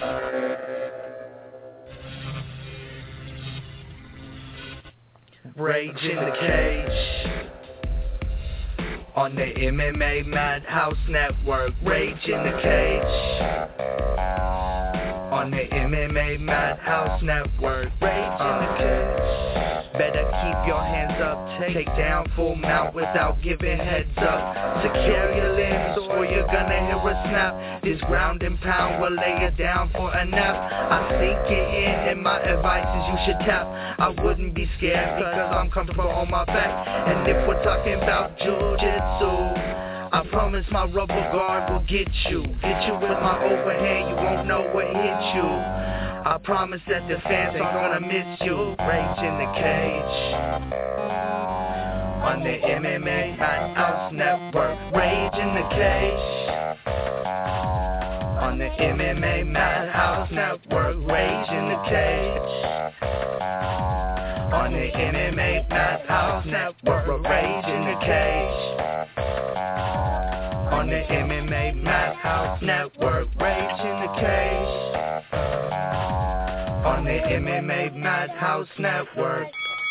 Rage in the Cage on the MMA Madhouse Network. Rage in the Cage on the MMA Madhouse Network. Rage in the Cage. Better keep your hands up, take down full mount without giving heads up. Secure your limbs or you're gonna hear a snap. This ground and pound will lay you down for a nap. I sink it in and my advice is you should tap. I wouldn't be scared because I'm comfortable on my back. And if we're talking about jiu-jitsu, I promise my rubber guard will get you. Get you with my overhand, you won't know what hit you. I promise that the fans aren't gonna miss you. Rage in the Cage on the MMA Madhouse Network. Rage in the Cage on the MMA Madhouse Network. Rage in the Cage on the MMA Madhouse Network. Rage in the Cage on the MMA Madhouse Network. Rage in the Cage on the MMA Madhouse Network.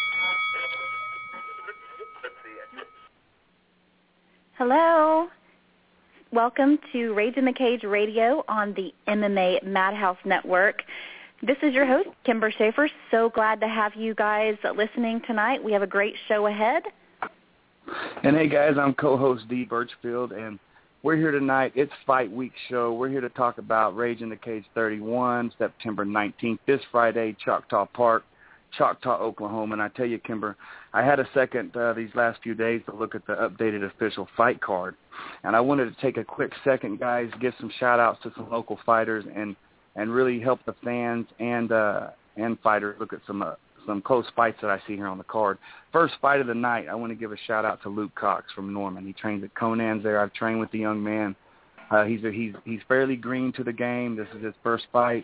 Hello. Welcome to Rage in the Cage Radio on the MMA Madhouse Network. This is your host, Kimber Schaefer. So glad to have you guys listening tonight. We have a great show ahead. And hey, guys, I'm co-host Dee Birchfield, and we're here tonight. It's Fight Week show. We're here to talk about Rage in the Cage 31, September 19th, this Friday, Choctaw Park, Choctaw, Oklahoma. And I tell you, Kimber, I had a second these last few days to look at the updated official fight card. And I wanted to take a quick second, guys, give some shout-outs to some local fighters and really help the fans and fighters look at some close fights that I see here on the card. First fight of the night, I want to give a shout-out to Luke Cox from Norman. He trains at Conan's there. I've trained with the young man. He's fairly green to the game. This is his first fight.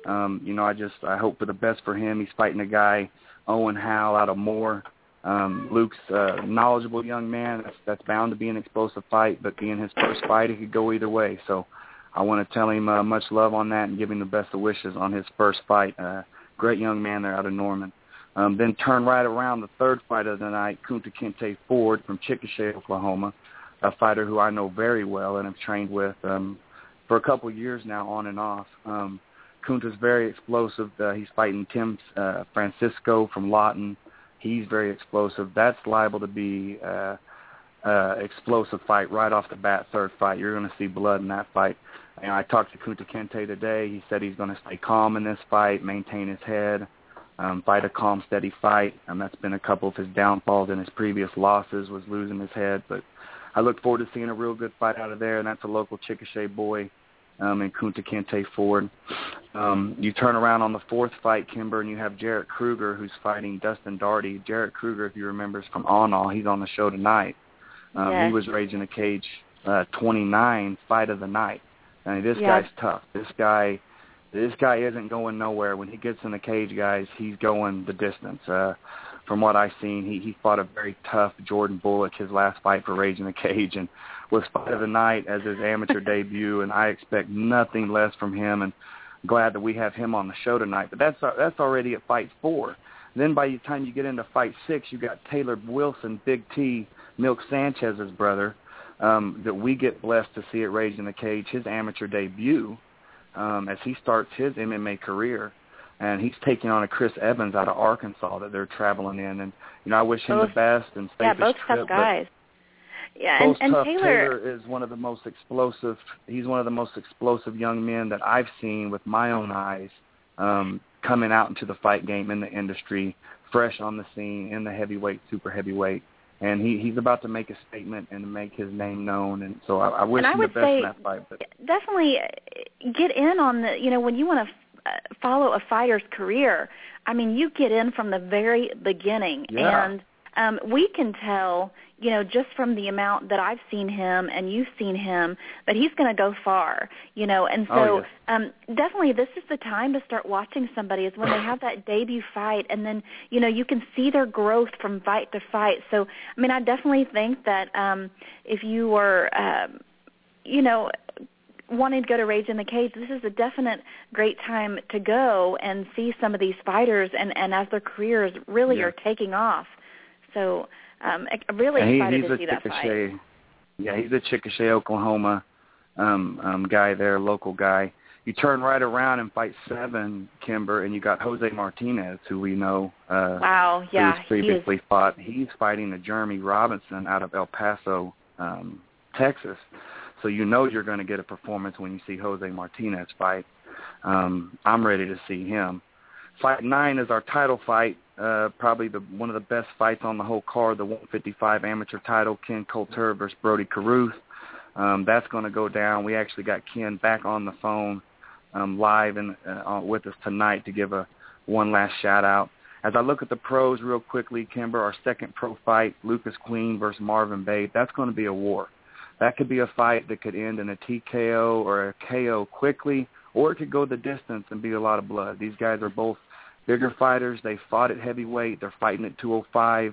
I hope for the best for him. He's fighting a guy, Owen Howe, out of Moore. Luke's a knowledgeable young man. That's bound to be an explosive fight, but being his first fight, it could go either way. So I want to tell him much love on that and give him the best of wishes on his first fight. Great young man there out of Norman. Then turn right around, the third fight of the night, Kunta Kinte Ford from Chickasha, Oklahoma, a fighter who I know very well and have trained with for a couple of years now on and off. Kunta's very explosive. He's fighting Tim Francisco from Lawton. He's very explosive. That's liable to be explosive fight right off the bat, third fight. You're going to see blood in that fight. And I talked to Kunta Kinte today. He said he's going to stay calm in this fight, maintain his head, fight a calm, steady fight. That's been a couple of his downfalls in his previous losses, was losing his head. But I look forward to seeing a real good fight out of there, and that's a local Chickasha boy and Kunta Kinte Ford. You turn around on the fourth fight, Kimber, and you have Jarrett Kruger, who's fighting Dustin Daugherty. Jarrett Kruger, if you remember, is from All. He's on the show tonight. Yes. He was Rage in the Cage 29, fight of the night. I mean, this guy's tough. This guy isn't going nowhere. When he gets in the cage, guys, he's going the distance. From what I've seen, he fought a very tough Jordan Bullock his last fight for Rage in the Cage, and was fight of the night as his amateur debut, and I expect nothing less from him, and glad that we have him on the show tonight. But that's already at fight 4. Then by the time you get into fight 6, you got Taylor Wilson, Big T, Milk Sanchez's brother, that we get blessed to see at Rage in the Cage, his amateur debut, as he starts his MMA career. And he's taking on a Chris Evans out of Arkansas that they're traveling in. And, I wish him the best and safest both trip. tough guys. Yeah, and Taylor is one of the most explosive. He's one of the most explosive young men that I've seen with my own eyes coming out into the fight game in the industry, fresh on the scene, in the heavyweight, super heavyweight. And he's about to make a statement and make his name known. And so I wish him the best in that fight. But definitely get in on the, when you want to follow a fighter's career, I mean, you get in from the very beginning. Yeah. And we can tell, just from the amount that I've seen him and you've seen him, that he's going to go far, And so definitely this is the time to start watching somebody, is when they have that debut fight, and then, you can see their growth from fight to fight. So, I mean, I definitely think that if you were, wanting to go to Rage in the Cage, this is a definite great time to go and see some of these fighters, and as their careers really are taking off. So I'm really excited to see that fight. Yeah, he's a Chickasha, Oklahoma guy there, local guy. You turn right around and fight 7, Kimber, and you got Jose Martinez, who we know wow, yeah, who's previously fought. He's fighting a Jeremy Robinson out of El Paso, Texas. So you know you're going to get a performance when you see Jose Martinez fight. I'm ready to see him. Fight 9 is our title fight, probably one of the best fights on the whole card, the 155 amateur title, Ken Coulter versus Brody Carruth. That's going to go down. We actually got Ken back on the phone live and with us tonight to give one last shout-out. As I look at the pros real quickly, Kimber, our second pro fight, Lucas Queen versus Marvin Babe, that's going to be a war. That could be a fight that could end in a TKO or a KO quickly, or it could go the distance and be a lot of blood. These guys are both bigger fighters. They fought at heavyweight. They're fighting at 205.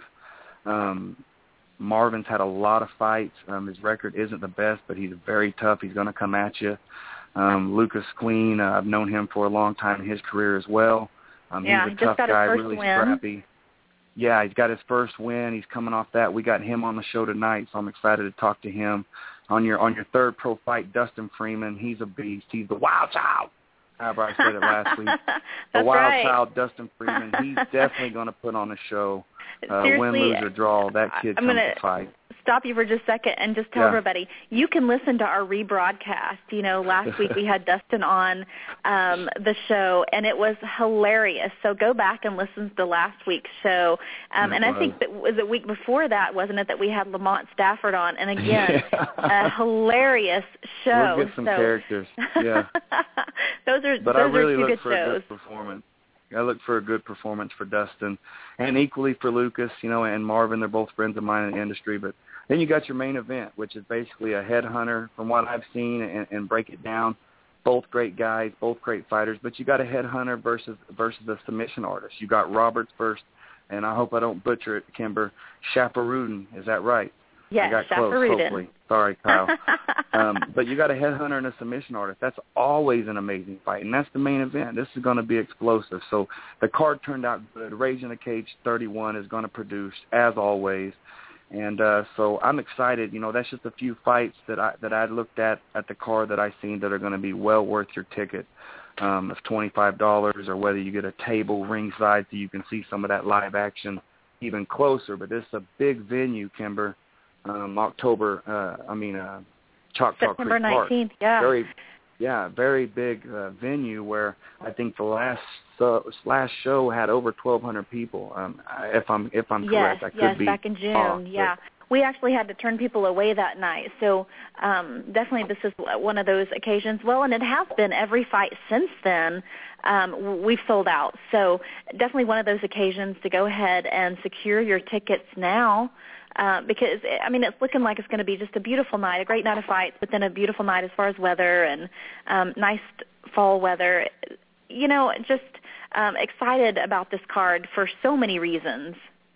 Marvin's had a lot of fights. His record isn't the best, but he's very tough. He's going to come at you. Lucas Queen, I've known him for a long time in his career as well. He's a tough guy, really scrappy. Yeah, he's got his first win. He's coming off that. We got him on the show tonight, so I'm excited to talk to him. On your third pro fight, Dustin Freeman, he's a beast. He's the wild child. However I said it last week. The wild child, Dustin Freeman. He's definitely going to put on a show. Win, lose, or draw, that kid comes to fight. Stop you for just a second and just tell everybody, you can listen to our rebroadcast. You know, last week we had Dustin on the show, and it was hilarious. So go back and listen to last week's show. And I think that was a week before that, wasn't it, that we had Lamont Stafford on. And again, a hilarious show. We'll get some characters, yeah. those are really two good for shows. A good performance. I look for a good performance for Dustin, and equally for Lucas, and Marvin. They're both friends of mine in the industry. But then you got your main event, which is basically a headhunter from what I've seen, and break it down. Both great guys, both great fighters. But you got a headhunter versus a submission artist. You got Roberts first, and I hope I don't butcher it, Kimber. Shaparudin, is that right? Yes, I got close, hopefully. Sorry, Kyle. But you got a headhunter and a submission artist. That's always an amazing fight, and that's the main event. This is going to be explosive. So the card turned out good. Rage in the Cage 31 is going to produce, as always. And so I'm excited. That's just a few fights that I looked at the card that I seen that are going to be well worth your ticket of $25, or whether you get a table ringside so you can see some of that live action even closer. But this is a big venue, Kimber. Choctaw September Creek Park. 19th, yeah. Very big venue where I think the last show had over 1,200 people. If I'm correct, I could be back in June. off, yeah, we actually had to turn people away that night. So definitely, this is one of those occasions. Well, and it has been every fight since then. We've sold out. So definitely one of those occasions to go ahead and secure your tickets now. Because, it's looking like it's going to be just a beautiful night, a great night of fights, but then a beautiful night as far as weather and nice fall weather. Just excited about this card for so many reasons.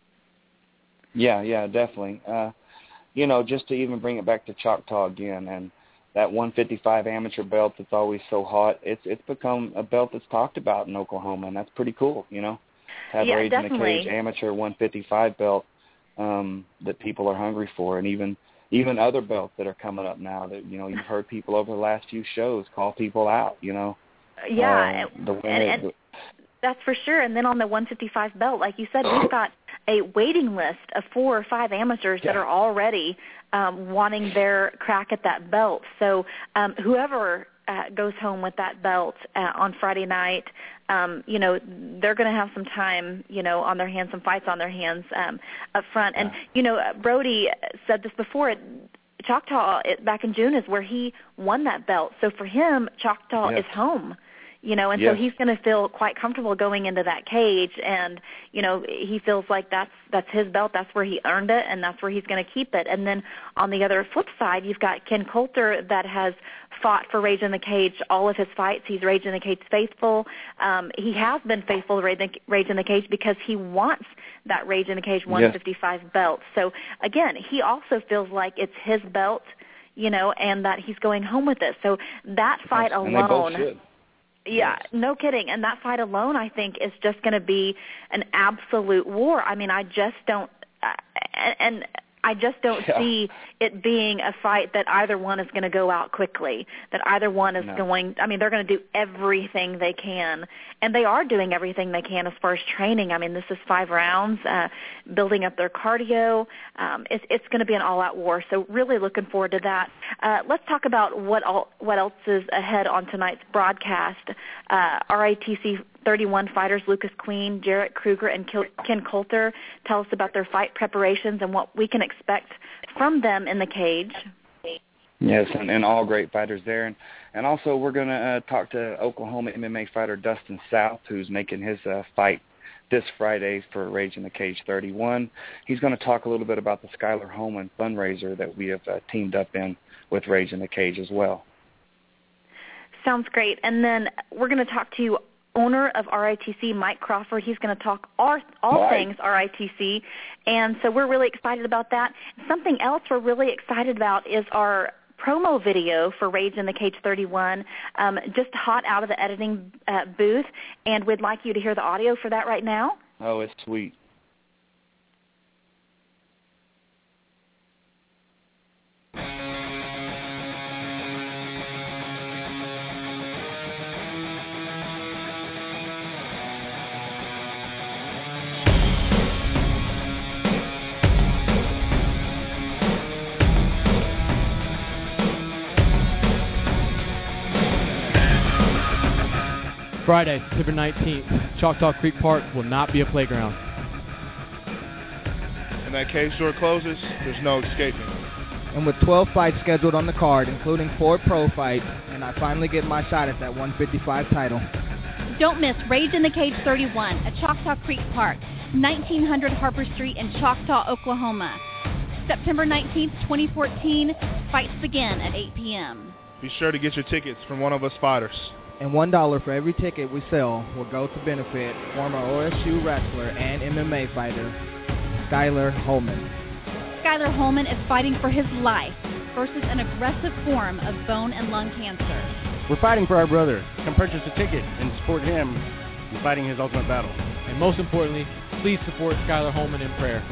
Yeah, definitely. Just to even bring it back to Choctaw again, and that 155 amateur belt that's always so hot, it's become a belt that's talked about in Oklahoma, and that's pretty cool, Have Rage in the Cage amateur 155 belt. That people are hungry for, and even other belts that are coming up now that you've heard people over the last few shows call people out. Yeah, and that's for sure. And then on the 155 belt, like you said, we've got a waiting list of 4 or 5 amateurs that are already wanting their crack at that belt. So whoever goes home with that belt on Friday night, they're going to have some time, on their hands, some fights on their hands up front. And, Brody said this before, Choctaw back in June is where he won that belt. So for him, Choctaw is home. So he's going to feel quite comfortable going into that cage, and, he feels like that's his belt, that's where he earned it, and that's where he's going to keep it. And then on the other flip side, you've got Ken Coulter that has fought for Rage in the Cage all of his fights. He's Rage in the Cage faithful. He has been faithful to Rage in the Cage because he wants that Rage in the Cage 155 belt. So, again, he also feels like it's his belt. and that he's going home with it. So that fight alone. And they both should. Yeah, no kidding. And that fight alone, I think, is just going to be an absolute war. I mean, I just don't see it being a fight that either one is going to go out quickly, that either one is going – I mean, they're going to do everything they can, and they are doing everything they can as far as training. I mean, this is 5 rounds, building up their cardio. It's going to be an all-out war, so really looking forward to that. Let's talk about what else is ahead on tonight's broadcast. RITC 31 fighters Lucas Queen, Jarrett Kruger, and Ken Coulter tell us about their fight preparations and what we can expect from them in the cage. Yes, and all great fighters there. And also we're going to talk to Oklahoma MMA fighter Dustin South, who's making his fight this Friday for Rage in the Cage 31. He's going to talk a little bit about the Skylar Holman fundraiser that we have teamed up in with Rage in the Cage as well. Sounds great. And then we're going to talk to owner of RITC, Mike Crawford. He's going to talk all things RITC, and so we're really excited about that. Something else we're really excited about is our promo video for Rage in the Cage 31, just hot out of the editing booth, and we'd like you to hear the audio for that right now. Oh, it's sweet. Friday, September 19th, Choctaw Creek Park will not be a playground. And that cage door closes, there's no escaping. And with 12 fights scheduled on the card, including 4 pro fights, and I finally get my shot at that 155 title. Don't miss Rage in the Cage 31 at Choctaw Creek Park, 1900 Harper Street in Choctaw, Oklahoma. September 19th, 2014, fights begin at 8 p.m. Be sure to get your tickets from one of us fighters. And $1 for every ticket we sell will go to benefit former OSU wrestler and MMA fighter Skylar Holman. Skylar Holman is fighting for his life versus an aggressive form of bone and lung cancer. We're fighting for our brother. Come purchase a ticket and support him in fighting his ultimate battle. And most importantly, please support Skylar Holman in prayer.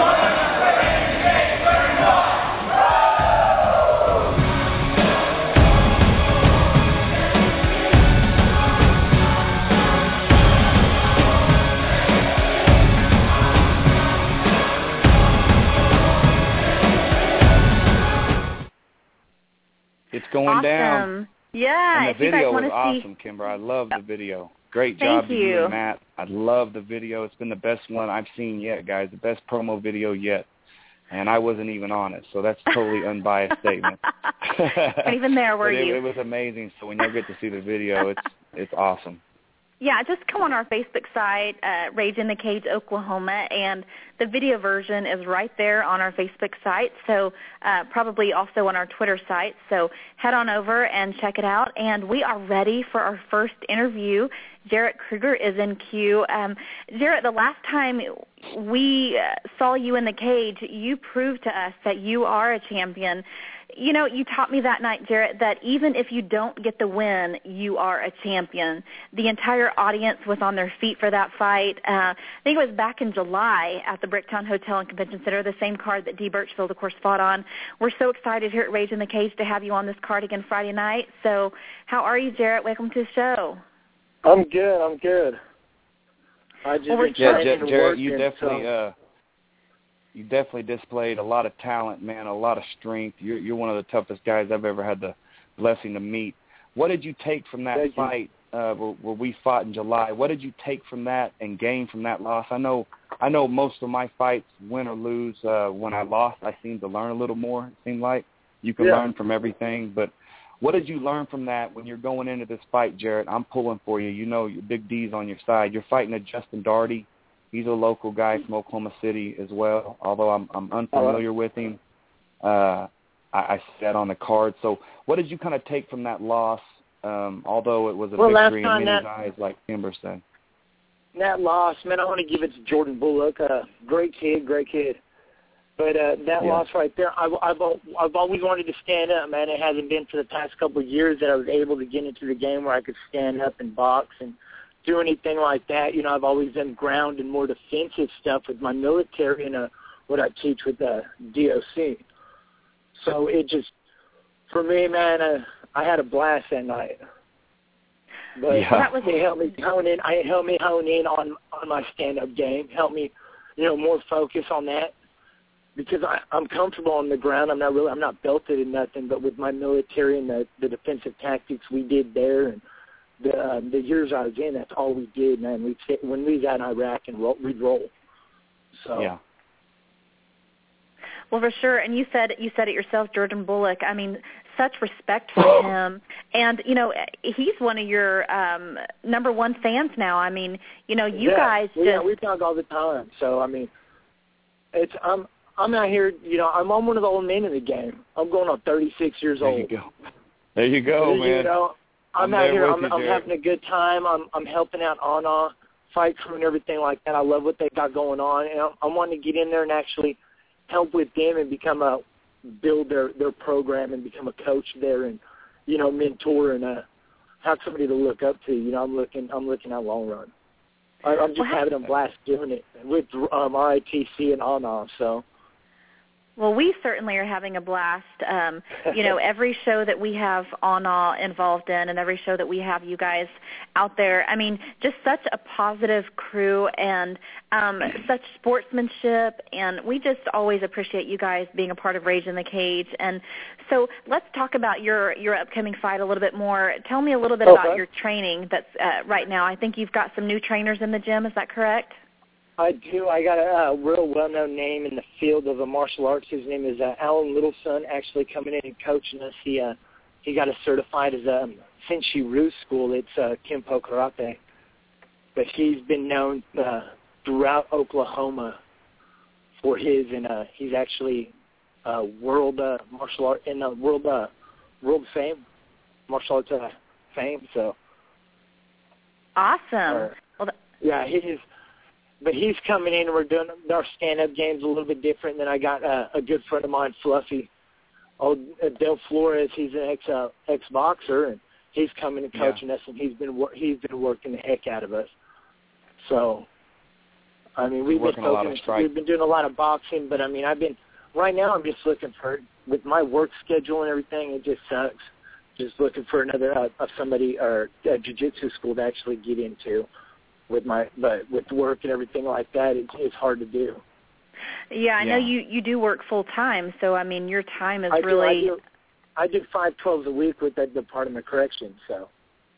It's going awesome. down. Yeah. And the video was see... awesome, Kimber. I love the video. Great job to you and Matt. I love the video. It's been the best one I've seen yet, guys. The best promo video yet. And I wasn't even on it, so that's totally unbiased statement. Even there, were you? It was amazing. So when you get to see the video, it's awesome. Yeah, just come on our Facebook site, Rage in the Cage, Oklahoma, and the video version is right there on our Facebook site, so probably also on our Twitter site. So head on over and check it out. And we are ready for our first interview. Jarrett Kruger is in queue. Jarrett, the last time we saw you in the cage, you proved to us that you are a champion. You know, you taught me that night, Jarrett, that even if you don't get the win, you are a champion. The entire audience was on their feet for that fight. I think it was back in July at the Bricktown Hotel and Convention Center, the same card that Dee Birchfield, of course, fought on. We're so excited here at Rage in the Cage to have you on this card again Friday night. So how are you, Jarrett? Welcome to the show. I'm good. I just Jarrett, you definitely displayed a lot of talent, man, a lot of strength. You're one of the toughest guys I've ever had the blessing to meet. What did you take from that fight where we fought in July? What did you take from that and gain from that loss? I know most of my fights, win or lose, when I lost, I seemed to learn a little more, it seemed like. You can learn from everything, but what did you learn from that when you're going into this fight, Jarrett? I'm pulling for you. You know your Big D's on your side. You're fighting a Justin Daugherty. He's a local guy from Oklahoma City as well, although I'm unfamiliar with him. I sat on the card. So what did you kind of take from that loss, although it was a victory in many eyes, like Kimber said? That loss, man, I want to give it to Jordan Bullock. Great kid. But that loss right there, I've always wanted to stand up, man. It hasn't been for the past couple of years that I was able to get into the game where I could stand up and box and do anything like that. You know, I've always done ground and more defensive stuff with my military and what I teach with DOC. So it just, for me, man, I had a blast that night. But it helped me hone in. It helped me hone in on my stand-up game. Helped me, more focus on that, because I'm comfortable on the ground. I'm not belted in nothing. But with my military and the defensive tactics we did there, and the years I was in, that's all we did, man. When we got in Iraq and we'd roll. So. Yeah. Well, for sure. And you said it yourself, Jordan Bullock. I mean, such respect for him. And, he's one of your number one fans now. I mean, you guys just... Yeah, we talk all the time. So, I mean, I'm out here, I'm one of the old men in the game. I'm going on 36 years old. There you go, man. I'm out here. I'm having a good time. I'm helping out Anna, Fight Crew, and everything like that. I love what they got going on. And I'm wanting to get in there and actually help with them and build their program and become a coach there and, mentor and have somebody to look up to. I'm looking out long run. I'm just having a blast doing it with RITC and Anna. So. Well, we certainly are having a blast. Every show that we have Anna involved in and every show that we have you guys out there, I mean, just such a positive crew and such sportsmanship, and we just always appreciate you guys being a part of Rage in the Cage. And so let's talk about your upcoming fight a little bit more. Tell me a little bit about your training that's right now. I think you've got some new trainers in the gym. Is that correct? I do. I got a real well-known name in the field of martial arts. His name is Alan Littleson, actually coming in and coaching us. He got us certified as a Senshi Ryu school. It's Kenpo Karate. But he's been known throughout Oklahoma for his, and he's actually world martial art in the world fame, martial arts fame. So awesome. But he's coming in, and we're doing our stand-up games a little bit different. Then I got a good friend of mine, Fluffy, Del Flores. He's an ex-boxer, and he's coming and coaching us, and he's been working the heck out of us. So, I mean, we've been doing a lot of boxing, but I mean, right now I'm just looking for, with my work schedule and everything, it just sucks. Just looking for another somebody or a jiu-jitsu school to actually get into. With work and everything like that, it's hard to do. Yeah, I know you do work full time, so I mean your time is I do 5 12s a week with the Department of Corrections. So.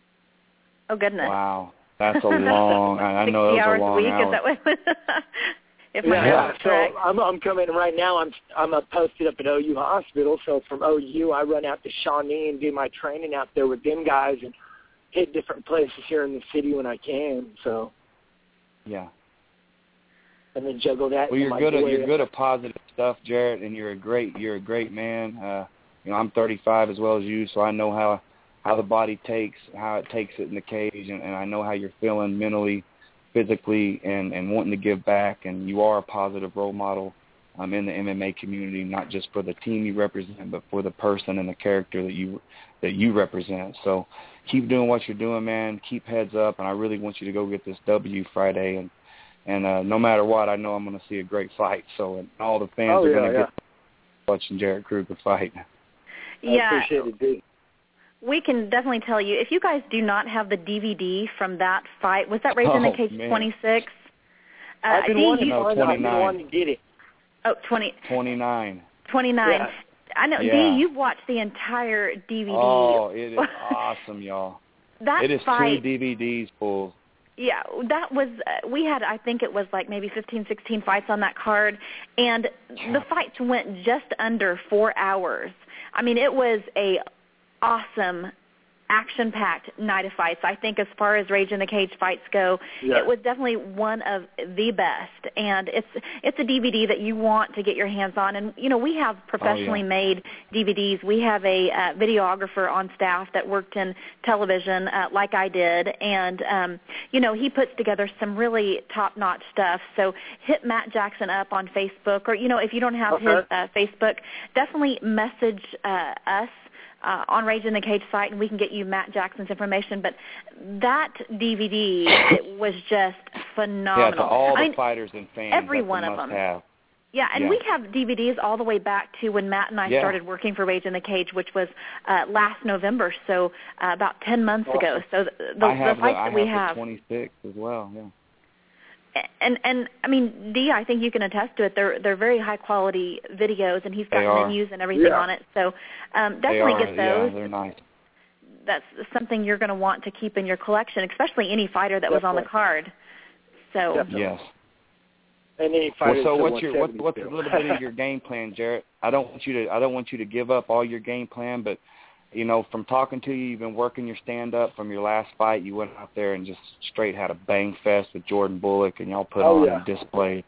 Oh goodness! Wow, that's a long. I know those are long 60 hours a week. Is that what? If my math is correct. So I'm coming right now. I'm posted up at OU Hospital. So from OU, I run out to Shawnee and do my training out there with them guys and hit different places here in the city when I can. So. Yeah. And then juggle that. Well, you're good at positive stuff, Jarrett, and you're a great man. I'm 35 as well as you, so I know how the body takes it in the cage, and I know how you're feeling mentally, physically, and wanting to give back. And you are a positive role model in the MMA community, not just for the team you represent, but for the person and the character that you represent. So keep doing what you're doing, man. Keep heads up, and I really want you to go get this W Friday. And no matter what, I know I'm going to see a great fight. So and all the fans are going to get watching Jarrett Kruger fight. Yeah. I appreciate it, dude. We can definitely tell you, if you guys do not have the DVD from that fight, was that Rage in the Cage 26? I've been wanting to get it. Oh, 29. 29. Yeah. I know, yeah. Dee, you've watched the entire DVD. Oh, it is awesome, y'all. It is fight, 2 DVDs full. Yeah, that was, we had, I think it was like maybe 15, 16 fights on that card, and the fights went just under 4 hours. I mean, it was a awesome action-packed night of fights. I think as far as Rage in the Cage fights go, it was definitely one of the best. And it's a DVD that you want to get your hands on. And, we have professionally made DVDs. We have a videographer on staff that worked in television like I did. And, he puts together some really top-notch stuff. So hit Matt Jackson up on Facebook. Or, if you don't have his Facebook, definitely message us on Rage in the Cage site, and we can get you Matt Jackson's information. But that DVD, it was just phenomenal. Yeah, to all the fighters and fans. Every one of them. Have. Yeah, and we have DVDs all the way back to when Matt and I started working for Rage in the Cage, which was last November, so about 10 months ago. So the fights that we have. I have the 26 as well, yeah. And I mean, Dee, I think you can attest to it. They're very high quality videos, and he's got menus and everything on it. So definitely get those. Yeah, they're nice. That's something you're going to want to keep in your collection, especially any fighter that was on the card. So yes. And any fighter. So what's a little bit of your game plan, Jarrett? I don't want you to give up all your game plan, but from talking to you, you've been working your stand-up from your last fight. You went out there and just straight had a bang fest with Jordan Bullock, and y'all put on a display.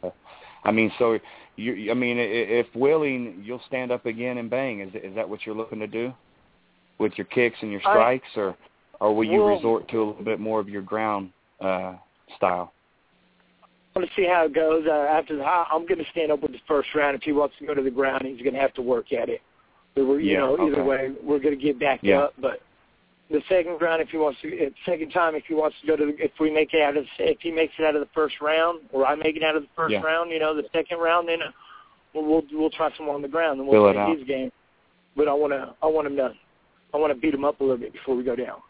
If willing, you'll stand up again and bang. Is that what you're looking to do with your kicks and your strikes, or will you resort to a little bit more of your ground style? I'm going to see how it goes. I'm going to stand up with the first round. If he wants to go to the ground, he's going to have to work at it. Either way, we're going to get back up. But the second round, if he wants to go to, if he makes it out of the first round, or I make it out of the first round, the second round, then we'll try some on the ground, and we'll play his game. But I want to beat him up a little bit before we go down.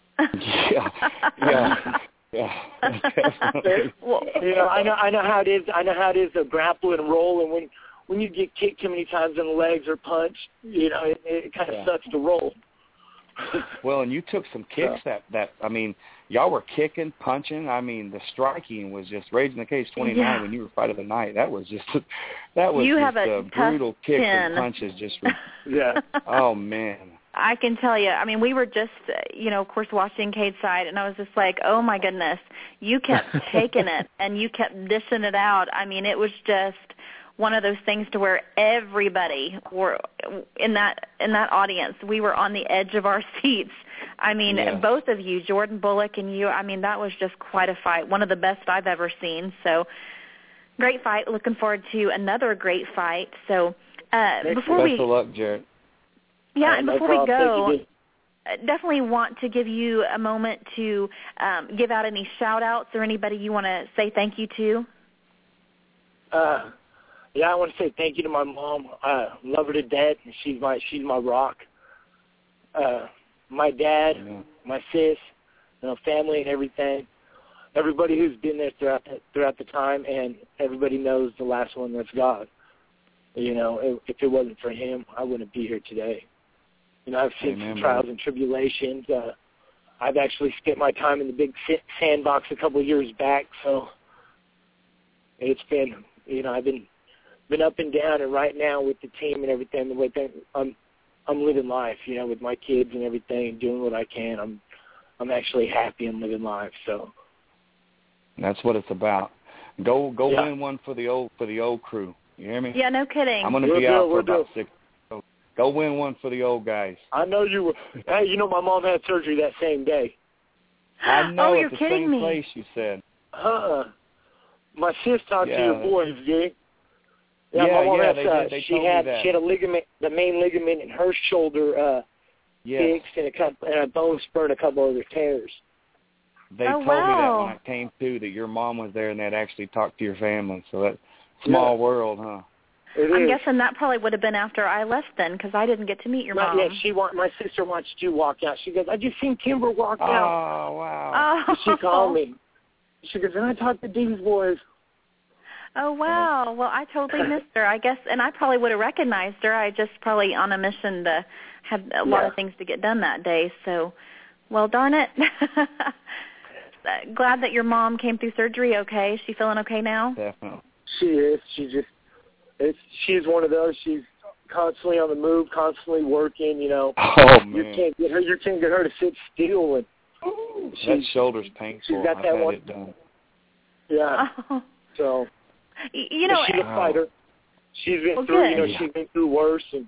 Yeah. I know how it is. I know how it is to grapple and roll, and when you get kicked too many times in the legs or punched, it kind of sucks to roll. Well, and you took some kicks y'all were kicking, punching. I mean, the striking was just Rage in the Cage 29 when you were Fight of the Night. That was just brutal kicks and punches. Oh man. I can tell you. I mean, we were just, of course, watching Cage Side, and I was just like, oh my goodness, you kept taking it and you kept dishing it out. I mean, it was just one of those things to where everybody were in that audience. We were on the edge of our seats. I mean, both of you, Jordan Bullock and you, I mean, that was just quite a fight, one of the best I've ever seen. So great fight. Looking forward to another great fight. So before best of luck, Jarrett. Yeah, and before we go, definitely want to give you a moment to give out any shout-outs or anybody you want to say thank you to. I want to say thank you to my mom. I love her to death. She's my rock. My dad, my sis, family and everything. Everybody who's been there throughout the time, and everybody knows the last one, that's God. If it wasn't for him, I wouldn't be here today. I've seen some trials and tribulations. I've actually spent my time in the big sandbox a couple of years back, so it's been, I've been up and down, and right now with the team and everything, the way I'm living life, with my kids and everything, and doing what I can. I'm actually happy and living life. So that's what it's about. Go win one for the old crew. You hear me? Yeah, no kidding. I'm going to be out for about 6. So go win one for the old guys. I know you will. Hey, my mom had surgery that same day. I know. Oh, you're at the kidding same me. place, you said. My sis talked to your boys, Jay. My mom had, they she told had me that. She had a ligament, the main ligament in her shoulder fixed, and a bone spur and a couple other tears. They told me that when I came to, that your mom was there and they'd actually talked to your family. So that small world, huh? I'm guessing that probably would have been after I left then, because I didn't get to meet your mom. Yeah, my sister watched you walk out. She goes, I just seen Kimber walk out. Oh, wow. Oh. She called me. She goes, and I talked to Dee's boys. Oh, wow. Well, I totally missed her, I guess, and I probably would have recognized her. I just probably on a mission to have a lot of things to get done that day. So, well, darn it. Glad that your mom came through surgery okay. Is she feeling okay now? Definitely. She is. She's one of those. She's constantly on the move, constantly working. You know, you can't get her to sit still. And that shoulder's painful. She's got I've that had one. it done. Yeah. So, you know, she's a fighter. She's been through. Good. You know, she's been through worse. And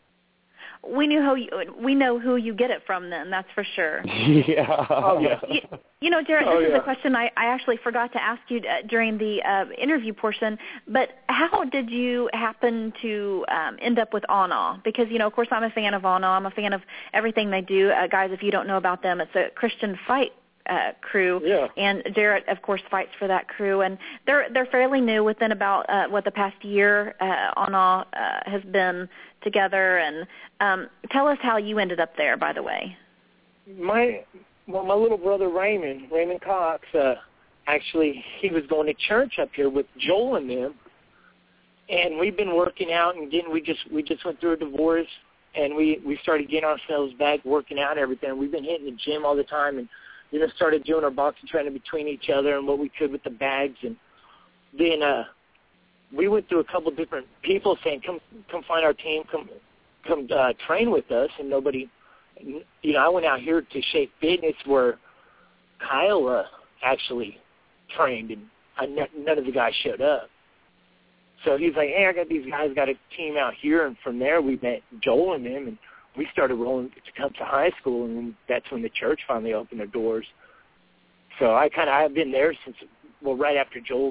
we know who you get it from. Then that's for sure. Yeah. Oh yeah. You know, Jared, this is a question I actually forgot to ask you during the interview portion, but how did you happen to end up with Awe? Because, you know, of course, I'm a fan of Awe. I'm a fan of everything they do. Guys, if you don't know about them, it's a Christian fight crew, and Jarrett, of course, fights for that crew, and they're fairly new. Within about the past year, Awe has been together. And tell us how you ended up there, by the way. My little brother Raymond Cox, actually, he was going to church up here with Joel and them, and we've been working out and we just went through a divorce, and we started getting ourselves back working out and everything. We've been hitting the gym all the time, and you know, started doing our boxing training between each other and what we could with the bags, and then we went through a couple different people saying, come find our team, come train with us, and nobody. You know, I went out here to Shape Fitness where Kyle actually trained, and none of the guys showed up. So he's like, hey, I got these guys, got a team out here, and from there we met Joel and them, and we started rolling to come to high school, and then that's when the church finally opened their doors. So I've been there since, right after Joel's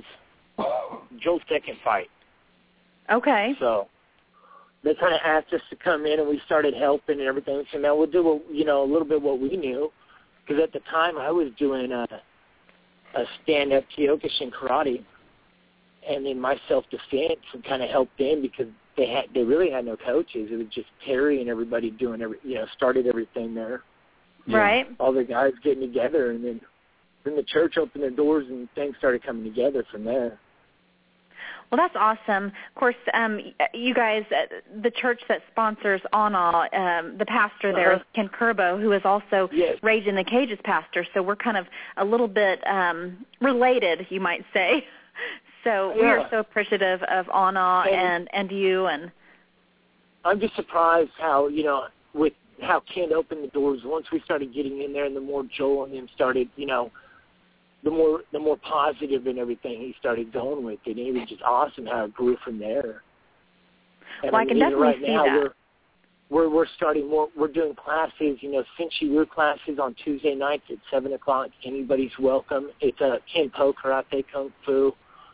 second fight. Okay. So they kind of asked us to come in, and we started helping and everything. So now we'll do, a little bit what we knew, because at the time I was doing a stand-up Kyokushin karate, and then my self-defense, and kind of helped them because they really had no coaches. It was just Terry and everybody doing started everything there. Right. All the guys getting together, and then the church opened their doors, and things started coming together from there. Well, that's awesome. Of course, you guys, the church that sponsors Awe, the pastor there is Ken Kerbo, who is also Rage in the Cage's pastor. So we're kind of a little bit related, you might say. So we are so appreciative of Awe and you. And I'm just surprised how, with how Ken opened the doors once we started getting in there, and the more Joel and him started, the more positive and everything he started going with it. And it was just awesome how it grew from there. And I can definitely see that. We're starting more. We're doing classes, Cinchi Ryu classes on Tuesday nights at 7:00. Anybody's welcome. It's a Kenpo Karate Kung Fu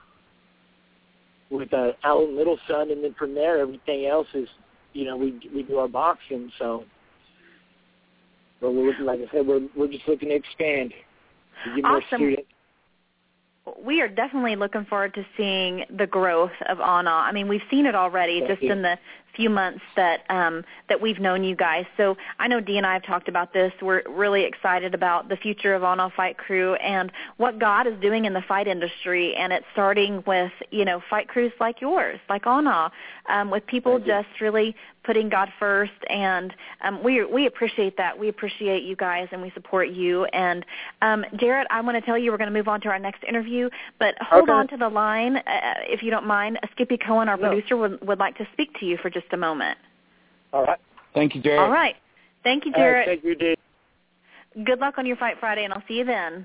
with Alan Littleson, and then from there, everything else is, we do our boxing. So, but we're looking, like I said, we're just looking to expand. Awesome. We are definitely looking forward to seeing the growth of Awe. I mean, we've seen it already in the few months that we've known you guys. So I know Dee and I have talked about this. We're really excited about the future of Awe Fight Crew and what God is doing in the fight industry. And it's starting with, fight crews like yours, like Awe, with people just really putting God first. And we appreciate that. We appreciate you guys, and we support you. And Jarrett, I want to tell you we're going to move on to our next interview, but hold on to the line if you don't mind. Skippy Cohen, our producer, would like to speak to you for just a moment. All right. Thank you, Jarrett. All right. Thank you, Jarrett. Thank you, Dee. Good luck on your Fight Friday, and I'll see you then.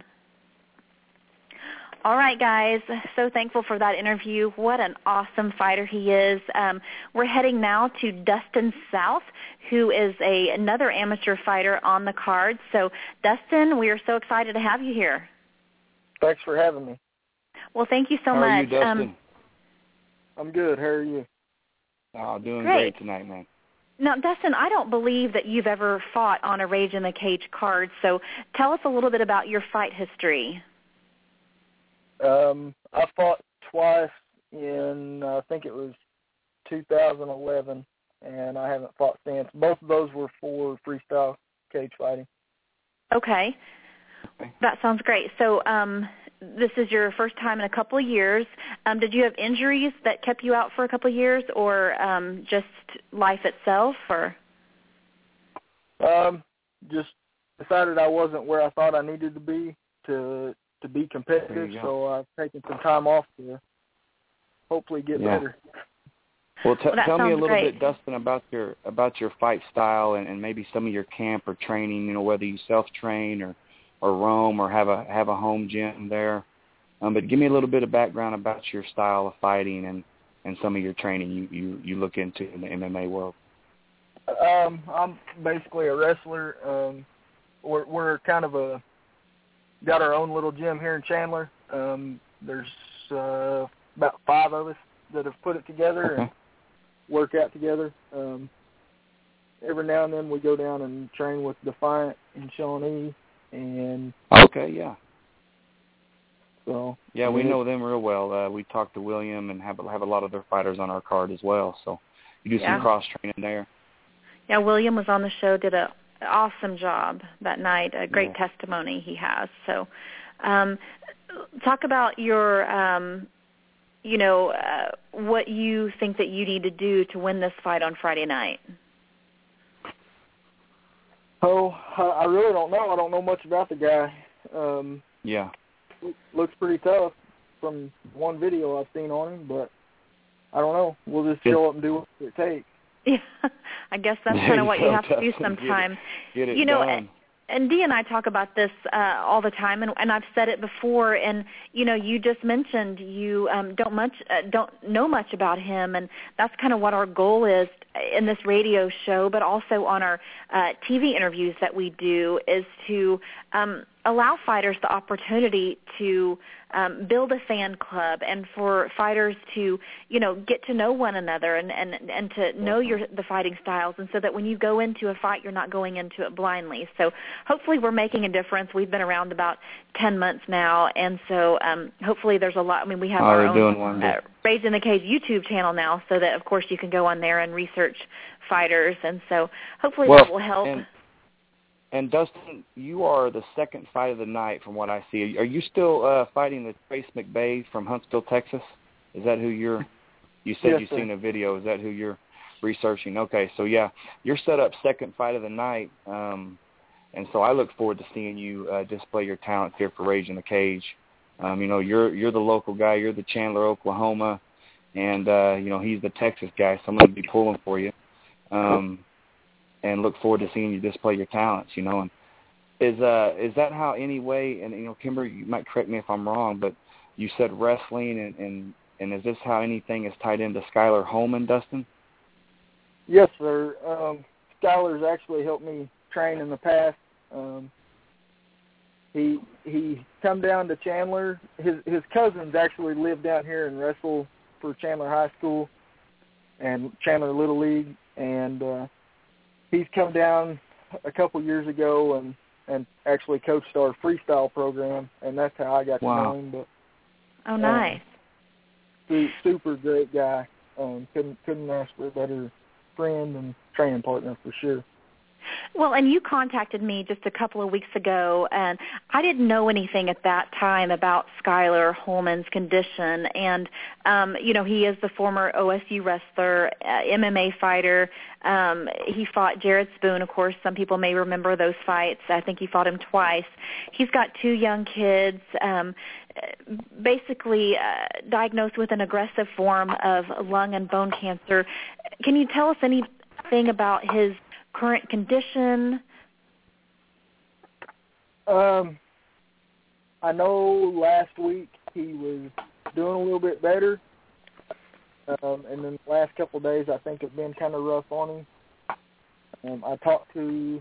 All right, guys. So thankful for that interview. What an awesome fighter he is. We're heading now to Dustin South, who is another amateur fighter on the card. So, Dustin, we are so excited to have you here. Thanks for having me. Well, thank you so much. How are you, Dustin? I'm good. How are you? Oh, doing great tonight, man. Now, Dustin, I don't believe that you've ever fought on a Rage in the Cage card, so tell us a little bit about your fight history. I fought twice in, I think it was 2011, and I haven't fought since. Both of those were for freestyle cage fighting. Okay. That sounds great. So this is your first time in a couple of years. Did you have injuries that kept you out for a couple of years, or just life itself? Or just decided I wasn't where I thought I needed to be to be competitive, so I've taken some time off to hopefully get better. Well, tell me a little great. bit, Dustin, about your fight style and maybe some of your camp or training. Whether you self-train or roam or have a home gym there. But give me a little bit of background about your style of fighting and some of your training you look into in the MMA world. I'm basically a wrestler. We're kind of got our own little gym here in Chandler. There's about 5 of us that have put it together and work out together. Every now and then we go down and train with Defiant and Shawnee. And okay, yeah. So yeah, we know them real well. We talked to William and have a lot of their fighters on our card as well. So you do some cross training there. Yeah, William was on the show, did an awesome job that night. A great testimony he has. So, talk about your, what you think that you need to do to win this fight on Friday night. Oh, I really don't know. I don't know much about the guy. Looks pretty tough from one video I've seen on him, but I don't know. We'll just show up and do what it takes. Yeah, I guess that's kind of what you have to do sometime. Get it done. And Dee and I talk about this all the time, and I've said it before. And you just mentioned you don't know much about him, and that's kind of what our goal is in this radio show, but also on our TV interviews that we do, is to allow fighters the opportunity to build a fan club, and for fighters to get to know one another and to know the fighting styles, and so that when you go into a fight, you're not going into it blindly. So hopefully we're making a difference. We've been around about 10 months now, and so hopefully there's a lot. I mean, we have our own Rage in the Cage YouTube channel now, so that of course you can go on there and research fighters, and so hopefully that will help. And Dustin, you are the second fight of the night from what I see. Are you still fighting the Trace McBay from Huntsville, Texas? Is that who you said you've seen a video. Is that who you're researching? Okay, so yeah, you're set up second fight of the night. And so I look forward to seeing you display your talents here for Rage in the Cage. You're the local guy. You're the Chandler, Oklahoma, and he's the Texas guy. So I'm going to be pulling for you. And look forward to seeing you display your talents, And is that how anyway? And Kimber, you might correct me if I'm wrong, but you said wrestling, and is this how anything is tied into Skylar Holman, Dustin? Yes, sir. Skylar's actually helped me train in the past. He come down to Chandler. His cousins actually live down here and wrestle for Chandler High School and Chandler Little League, and he's come down a couple years ago and actually coached our freestyle program, and that's how I got to know him. But nice. Super great guy. Couldn't ask for a better friend and training partner for sure. Well, and you contacted me just a couple of weeks ago, and I didn't know anything at that time about Skylar Holman's condition. And, he is the former OSU wrestler, MMA fighter. He fought Jared Spoon, of course. Some people may remember those fights. I think he fought him twice. He's got 2 young kids, basically diagnosed with an aggressive form of lung and bone cancer. Can you tell us anything about his current condition? I know last week he was doing a little bit better, and then the last couple of days I think it's been kind of rough on him. I talked to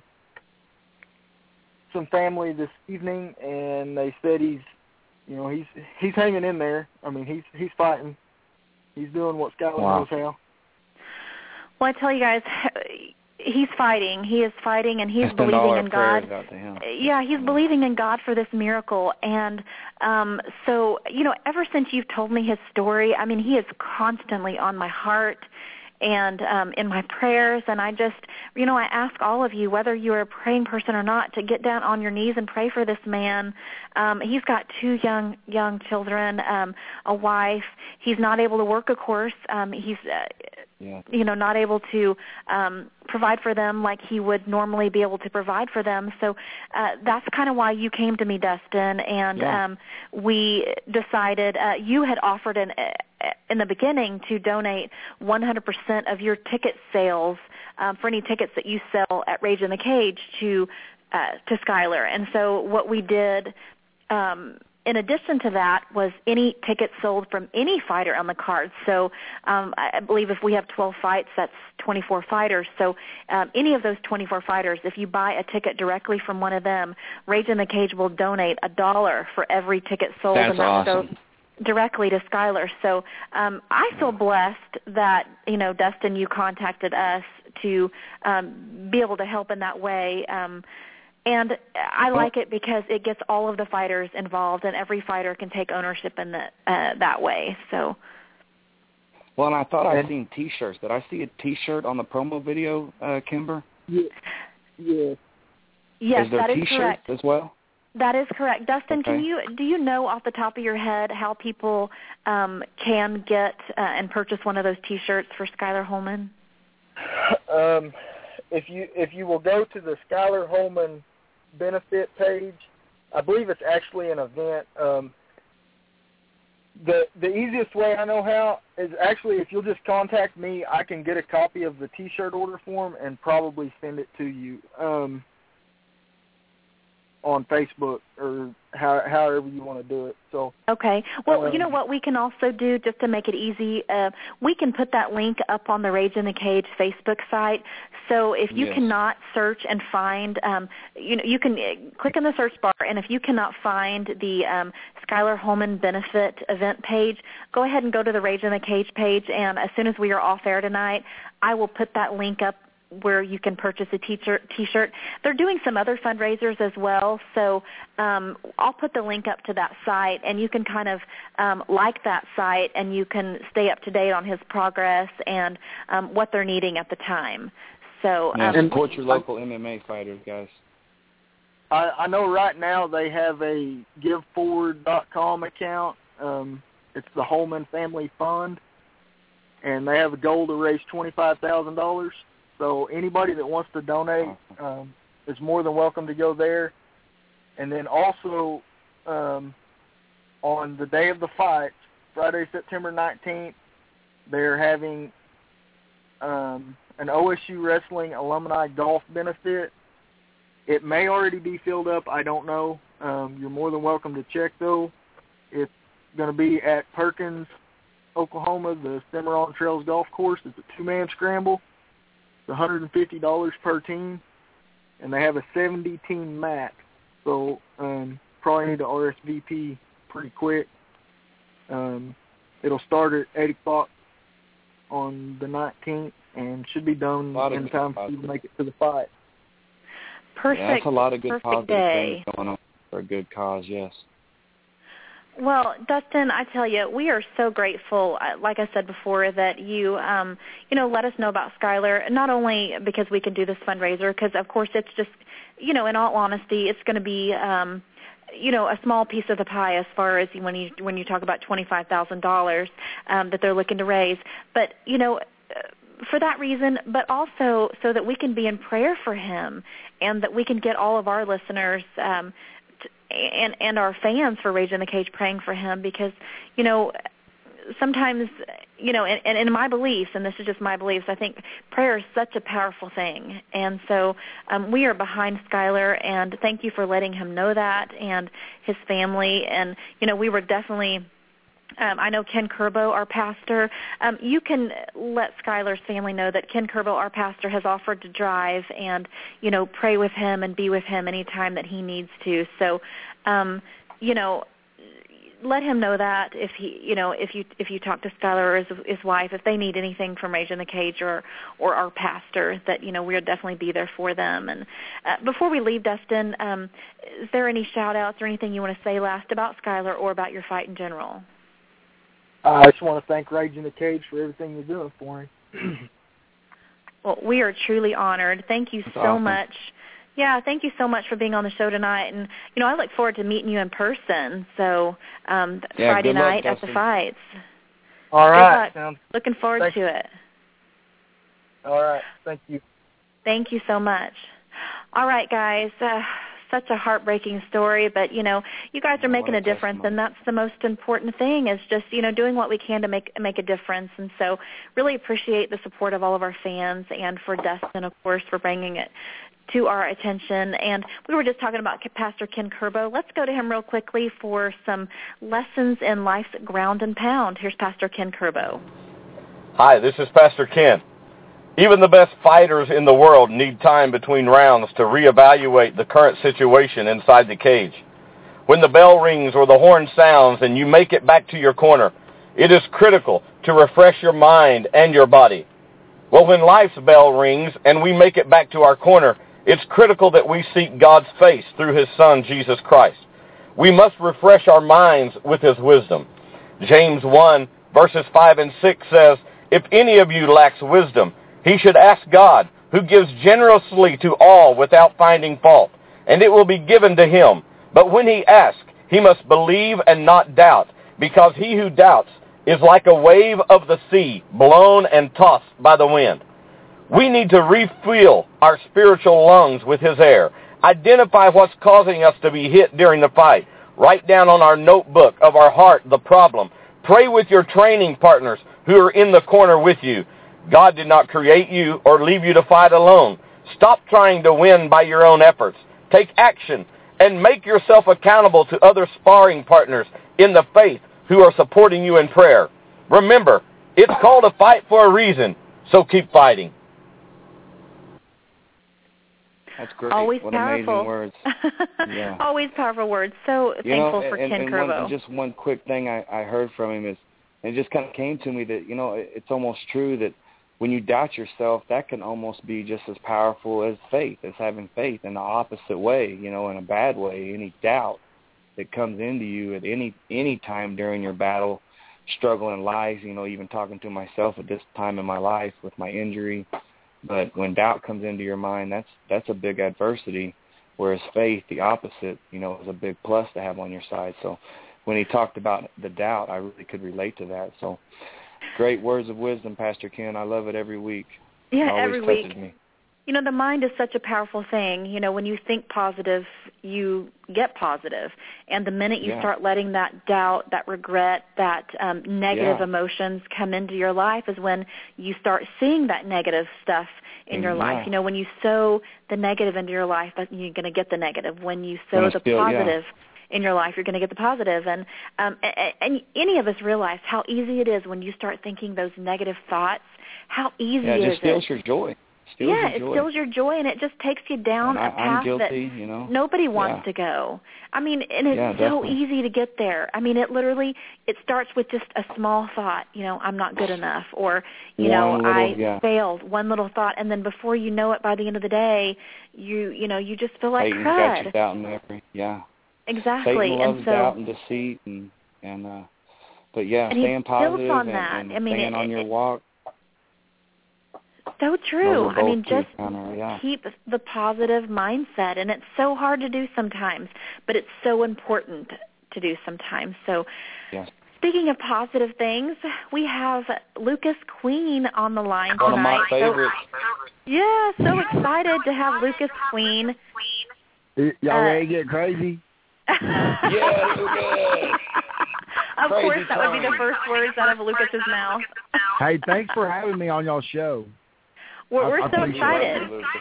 some family this evening, and they said he's hanging in there. I mean, he's fighting. He's doing what Skylar knows how. Well, I tell you guys, he's fighting. He is fighting, and he's believing in God. Yeah, he's believing in God for this miracle. And so, ever since you've told me his story, I mean, he is constantly on my heart and in my prayers. And I just, I ask all of you, whether you're a praying person or not, to get down on your knees and pray for this man. He's got 2 young children, a wife. He's not able to work, of course. He's not able to provide for them like he would normally be able to provide for them. So that's kind of why you came to me, Dustin, and we decided you had offered in the beginning to donate 100% of your ticket sales for any tickets that you sell at Rage in the Cage to Skylar. And so what we did in addition to that was any tickets sold from any fighter on the card. So I believe if we have 12 fights, that's 24 fighters. So any of those 24 fighters, if you buy a ticket directly from one of them, Rage in the Cage will donate $1 for every ticket sold. That's and that awesome. goes directly to Skylar. So I feel blessed that, Dustin, you contacted us to be able to help in that way. And I like it because it gets all of the fighters involved, and every fighter can take ownership in that way. So. Well, and I thought I'd seen T-shirts. Did I see a T-shirt on the promo video, Kimber? Yeah. Yes, is there that is T-shirts correct. as well? That is correct. Dustin, Okay. do you know off the top of your head how people can get and purchase one of those T-shirts for Skylar Holman? If you will go to the Skylar Holman benefit page, I believe it's actually an event. The easiest way I know how is actually if you'll just contact me, I can get a copy of the T-shirt order form and probably send it to you on Facebook or however you want to do it. So okay. Well, you know what we can also do just to make it easy? We can put that link up on the Rage in the Cage Facebook site. So if you cannot search and find, you can click in the search bar, and if you cannot find the Skylar Holman benefit event page, go ahead and go to the Rage in the Cage page, and as soon as we are off air tonight, I will put that link up where you can purchase a T-shirt. They're doing some other fundraisers as well, so I'll put the link up to that site, and you can kind of like that site, and you can stay up to date on his progress and what they're needing at the time. So support your local MMA fighters, guys. I know right now they have a GiveForward.com account. It's the Holman Family Fund, and they have a goal to raise $25,000. So anybody that wants to donate is more than welcome to go there. And then also on the day of the fight, Friday, September 19th, they're having an OSU Wrestling Alumni Golf Benefit. It may already be filled up. I don't know. You're more than welcome to check, though. It's going to be at Perkins, Oklahoma, the Cimarron Trails Golf Course. It's a 2-man scramble. It's $150 per team, and they have a 70-team max. So probably need to RSVP pretty quick. It'll start at 8 o'clock on the 19th and should be done in time for you to make it to the fight. Perfect. Yeah, that's a lot of good positive day. things going on for a good cause, yes. Well, Dustin, I tell you, we are so grateful, like I said before, that you, let us know about Skylar, not only because we can do this fundraiser, because, of course, it's just, in all honesty, it's going to be, a small piece of the pie as far as when you talk about $25,000 that they're looking to raise. But, for that reason, but also so that we can be in prayer for him and that we can get all of our listeners and our fans for Rage in the Cage praying for him because, sometimes, and in my beliefs, and this is just my beliefs, I think prayer is such a powerful thing. And so we are behind Skylar, and thank you for letting him know that and his family. And, we were definitely I know Ken Kerbo, our pastor. You can let Skylar's family know that Ken Kerbo, our pastor, has offered to drive and, pray with him and be with him anytime that he needs to. So, let him know that if he, if you talk to Skylar or his wife, if they need anything from Rage in the Cage or our pastor, that we'll definitely be there for them. And before we leave, Dustin, is there any shout outs or anything you want to say last about Skylar or about your fight in general? I just want to thank Rage in the Cage for everything you're doing for him. Well, we are truly honored. Thank you so much. Yeah, thank you so much for being on the show tonight. And, I look forward to meeting you in person. So Friday night at the fights. All right. Looking forward to it. All right. Thank you. Thank you so much. All right, guys. such a heartbreaking story, but, you guys are making a difference, and that's the most important thing is just, doing what we can to make a difference. And so really appreciate the support of all of our fans and for Dustin, of course, for bringing it to our attention. And we were just talking about Pastor Ken Kerbo. Let's go to him real quickly for some lessons in life's ground and pound. Here's Pastor Ken Kerbo. Hi, this is Pastor Ken. Even the best fighters in the world need time between rounds to reevaluate the current situation inside the cage. When the bell rings or the horn sounds and you make it back to your corner, it is critical to refresh your mind and your body. Well, when life's bell rings and we make it back to our corner, it's critical that we seek God's face through His Son, Jesus Christ. We must refresh our minds with His wisdom. James 1, verses 5 and 6 says, "If any of you lacks wisdom, he should ask God, who gives generously to all without finding fault, and it will be given to him. But when he asks, he must believe and not doubt, because he who doubts is like a wave of the sea, blown and tossed by the wind." We need to refuel our spiritual lungs with His air. Identify what's causing us to be hit during the fight. Write down on our notebook of our heart the problem. Pray with your training partners who are in the corner with you. God did not create you or leave you to fight alone. Stop trying to win by your own efforts. Take action and make yourself accountable to other sparring partners in the faith who are supporting you in prayer. Remember, it's called a fight for a reason, so keep fighting. That's great. Always what powerful. Amazing words. Yeah. Always powerful words. So thankful for Ken Kerbo. Just one quick thing I heard from him is, it just kind of came to me that, it's almost true that when you doubt yourself, that can almost be just as powerful as faith, as having faith in the opposite way, in a bad way. Any doubt that comes into you at any time during your battle, struggle in life, even talking to myself at this time in my life with my injury. But when doubt comes into your mind, that's a big adversity, whereas faith, the opposite, is a big plus to have on your side. So when he talked about the doubt, I really could relate to that. So great words of wisdom, Pastor Ken. I love it every week. Yeah, it always every week. touches me. The mind is such a powerful thing. When you think positive, you get positive. And the minute you start letting that doubt, that regret, that negative emotions come into your life is when you start seeing that negative stuff in your life. When you sow the negative into your life, you're going to get the negative. When you sow the positive in your life, you're going to get the positive. And any of us realize how easy it is when you start thinking those negative thoughts, how easy it is. It just steals your joy. It steals your joy, and it just takes you down a path guilty, that nobody wants to go. And it's so easy to get there. It starts with just a small thought, I'm not good enough, or, I failed, one little thought, and then before you know it, by the end of the day, you just feel like crud. Satan's got you doubting every, Exactly. Satan loves doubt and deceit, but staying positive and staying on your walk. So true. Just keep the positive mindset, and it's so hard to do sometimes, but it's so important to do sometimes. So speaking of positive things, we have Lucas Queen on the line tonight. One of my favorites. So excited to have Lucas Queen. Y'all ready to get crazy? Of course, that would be the first words out of Lucas's mouth. Hey, thanks for having me on y'all's show. We're so excited.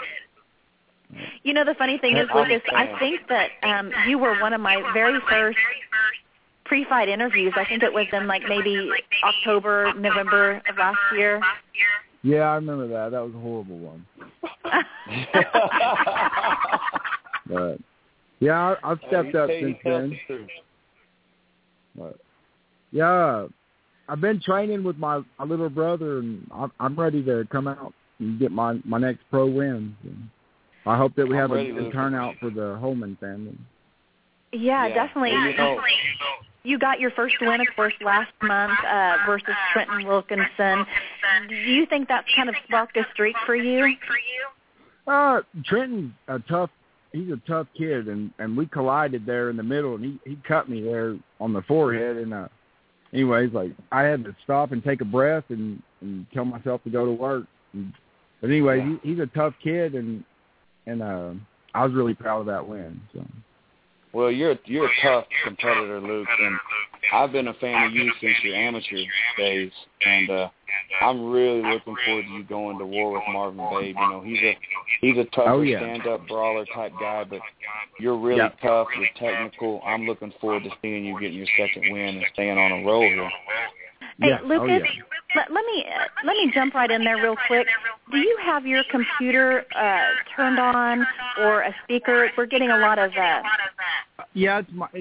The funny thing is, Lucas, I think that you were one of my very first pre-fight interviews. I think it was in maybe October, November of last year. Yeah, I remember that. That was a horrible one. But I've stepped up since then. But I've been training with my little brother, and I'm ready to come out and get my next pro win. And I hope that we have a good turnout for the Holman family. Yeah, definitely. You got your first win, of course, last month versus Trenton Wilkinson. Do you think that's kind of sparked a streak for you? Trenton's he's a tough kid, and we collided there in the middle, and he cut me there on the forehead. And anyways, I had to stop and take a breath and tell myself to go to work. But anyway, he's a tough kid, and was really proud of that win. So. Well, you're a tough competitor, Luke, and I've been a fan of you since your amateur days, and I'm really looking forward to you going to war with Marvin Babe. You know, he's a tougher stand-up brawler type guy, but you're really tough. You're technical. I'm looking forward to seeing you getting your second win and staying on a roll here. Hey, Lucas, let me jump right in there real quick. Do you have your computer turned on or a speaker? We're getting a lot of Yeah,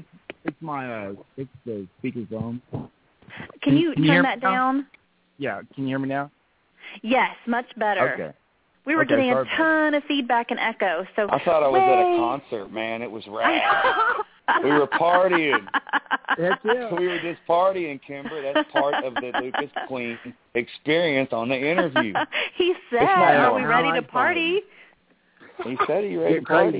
it's the speaker's on. Can you turn that down? Yeah, can you hear me now? Yes, much better. Okay. We were getting a ton of feedback and echo. So I thought I was at a concert, man. It was rad. We were partying. We were just partying, Kimber. That's part of the Lucas Queen experience on the interview. He said, "Are we ready to party?" He said, "Are you ready to party?"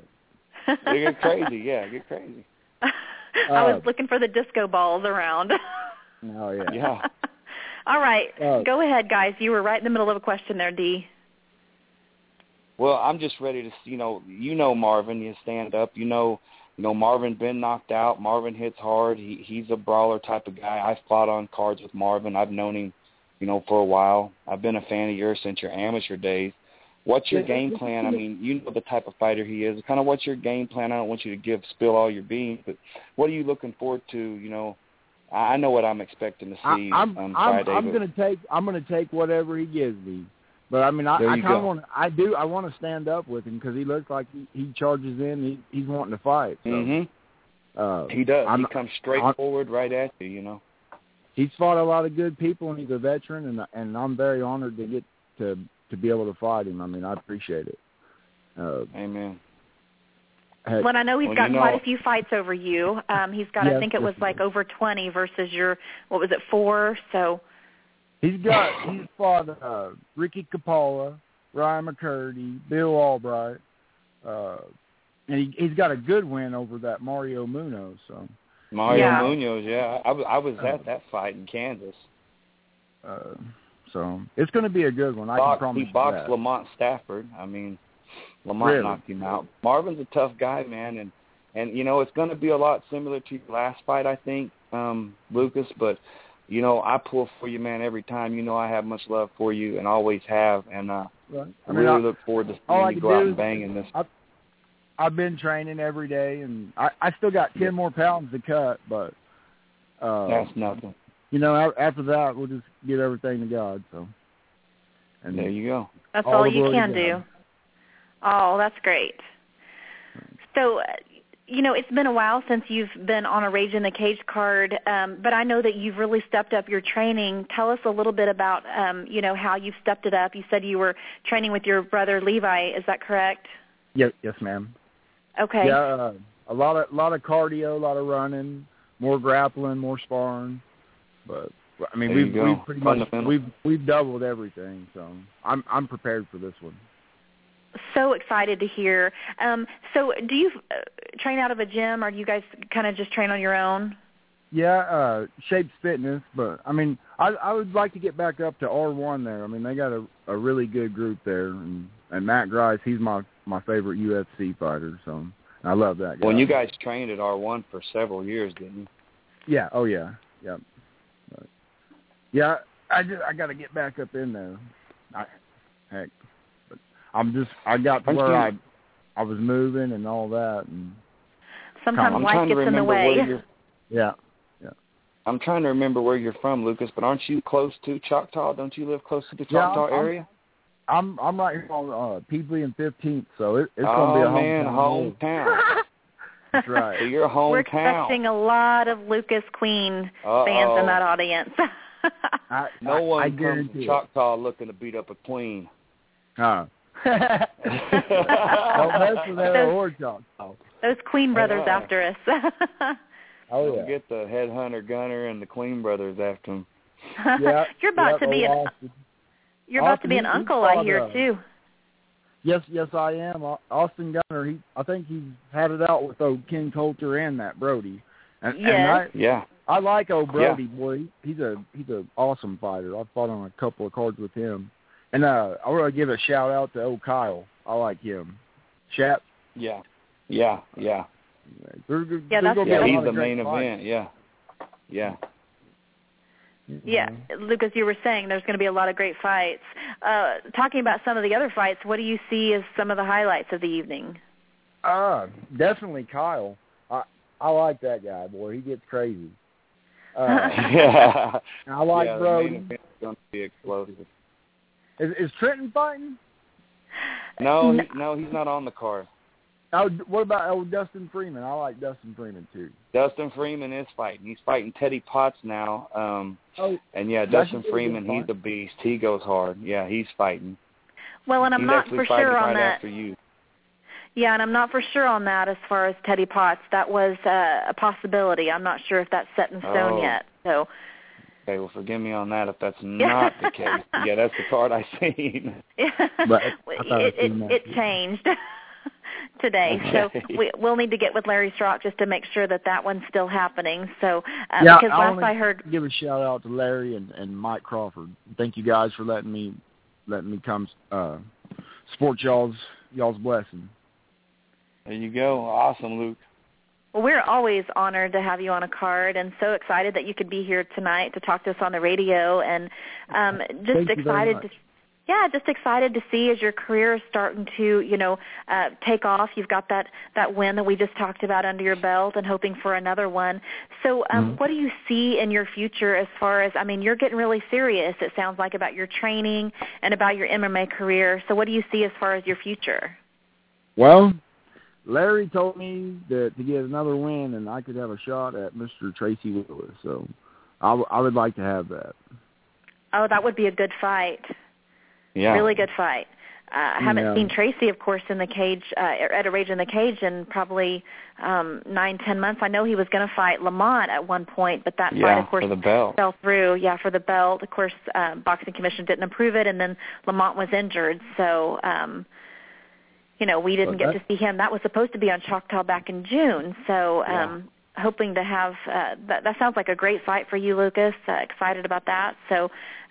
Get crazy, get crazy. I was looking for the disco balls around. Oh yeah. Yeah. All right, go ahead, guys. You were right in the middle of a question there, Dee. Well, I'm just ready to, you know Marvin, you stand up. You know Marvin been knocked out. Marvin hits hard. He's a brawler type of guy. I fought on cards with Marvin. I've known him, for a while. I've been a fan of yours since your amateur days. What's your game plan? I mean, you know the type of fighter he is. Kind of what's your game plan? I don't want you to spill all your beans, but what are you looking forward to? I know what I'm expecting to see on Friday. I'm going to take whatever he gives me. But I mean, I kind of want to stand up with him because he looks like he charges in. He's wanting to fight. So, he does. He comes straight forward right at you. He's fought a lot of good people, and he's a veteran, and I'm very honored to get to be able to fight him. I mean, I appreciate it. Amen. Well, I know he's got quite a few fights over you. He's got, I think it was like over 20 versus your, 4? So. He's fought Ricky Capola, Ryan McCurdy, Bill Albright, and he's got a good win over that Mario Munoz. So Munoz, yeah, I was at that fight in Kansas. So it's going to be a good one. I can promise you that. He boxed Lamont Stafford. I mean, Lamont knocked him out. Marvin's a tough guy, man, and it's going to be a lot similar to your last fight, I think, Lucas, but. I pull for you, man, every time. I have much love for you and always have. And I really look forward to seeing you go out and bang in this. I've been training every day, and I still got 10 more pounds to cut, but that's nothing. After that, we'll just give everything to God. So, and there you go. That's all you can do. Oh, that's great. So, it's been a while since you've been on a Rage in the Cage card, but I know that you've really stepped up your training. Tell us a little bit about, how you've stepped it up. You said you were training with your brother Levi. Is that correct? Yes, ma'am. Okay. Yeah, a lot of cardio, a lot of running, more grappling, more sparring. But I mean, we've pretty much we've doubled everything. So I'm prepared for this one. So excited to hear. So do you train out of a gym, or do you guys kind of just train on your own? Yeah, Shapes Fitness, but I mean, I would like to get back up to R1 there. I mean, they got a really good group there, and Matt Grice, he's my favorite UFC fighter, so I love that guy. Well, you guys trained at R1 for several years, didn't you? Yeah. Oh yeah. Yeah. But, yeah. I got to get back up in there. I got to where I was moving and all that, and sometimes life gets in the way. Yeah. I'm trying to remember where you're from, Lucas, but aren't you close to Choctaw? Don't you live close to the Choctaw area? I'm right here on Peebly and 15th, so it's going to be a hometown. That's right. So you're hometown. We're expecting a lot of Lucas Queen fans in that audience. No one comes to Choctaw looking to beat up a queen. Don't mess with that old Choctaw. Those Queen brothers after us. Don't get the headhunter Gunner and the Queen brothers after him. Yeah, you're about to be an uncle, I hear too. Yes, I am. Austin Gunner. I think he's had it out with old Ken Coulter and that Brody. I like old Brody, boy. He's a awesome fighter. I've fought on a couple of cards with him. And I want to give a shout out to old Kyle. I like him. Shap, Yeah. There's he's the main event. Yeah. Yeah, Lucas, you were saying there's going to be a lot of great fights. Talking about some of the other fights, what do you see as some of the highlights of the evening? Definitely Kyle. I like that guy, boy. He gets crazy. Yeah. I like Brody. The main event's going to be explosive. Is Trenton fighting? No, he's not on the card. Oh, what about Dustin Freeman? I like Dustin Freeman too. Dustin Freeman is fighting. He's fighting Teddy Potts now. And Dustin Freeman, he's a beast. He goes hard. Yeah, he's fighting. Well, and I'm not for sure on that. After you. Yeah, and I'm not for sure on that as far as Teddy Potts. That was a possibility. I'm not sure if that's set in stone yet. So. Okay, well, forgive me on that if that's not the case. Yeah, that's the card I seen. But it changed today. Okay. So we'll need to get with Larry Strock just to make sure that one's still happening. So because last I heard, give a shout out to Larry and Mike Crawford. Thank you guys for letting me come support y'all's blessing. There you go. Awesome, Luke. Well, we're always honored to have you on a card, and so excited that you could be here tonight to talk to us on the radio, and just excited to see as your career is starting to, take off. You've got that win that we just talked about under your belt, and hoping for another one. So, what do you see in your future as far as? I mean, you're getting really serious. It sounds like about your training and about your MMA career. So, what do you see as far as your future? Well, Larry told me that to get another win and I could have a shot at Mr. Tracy Willis. So I would like to have that. Oh, that would be a good fight. Yeah. Really good fight. I haven't seen Tracy, of course, in the cage, at a Rage in the Cage in probably 9-10 months. I know he was going to fight Lamont at one point, but that fight, of course, for the belt. Fell through. Yeah, for the belt. Of course, Boxing Commission didn't approve it, and then Lamont was injured. So, we didn't get to see him. That was supposed to be on Choctaw back in June. So hoping to have that sounds like a great fight for you, Lucas. Excited about that. So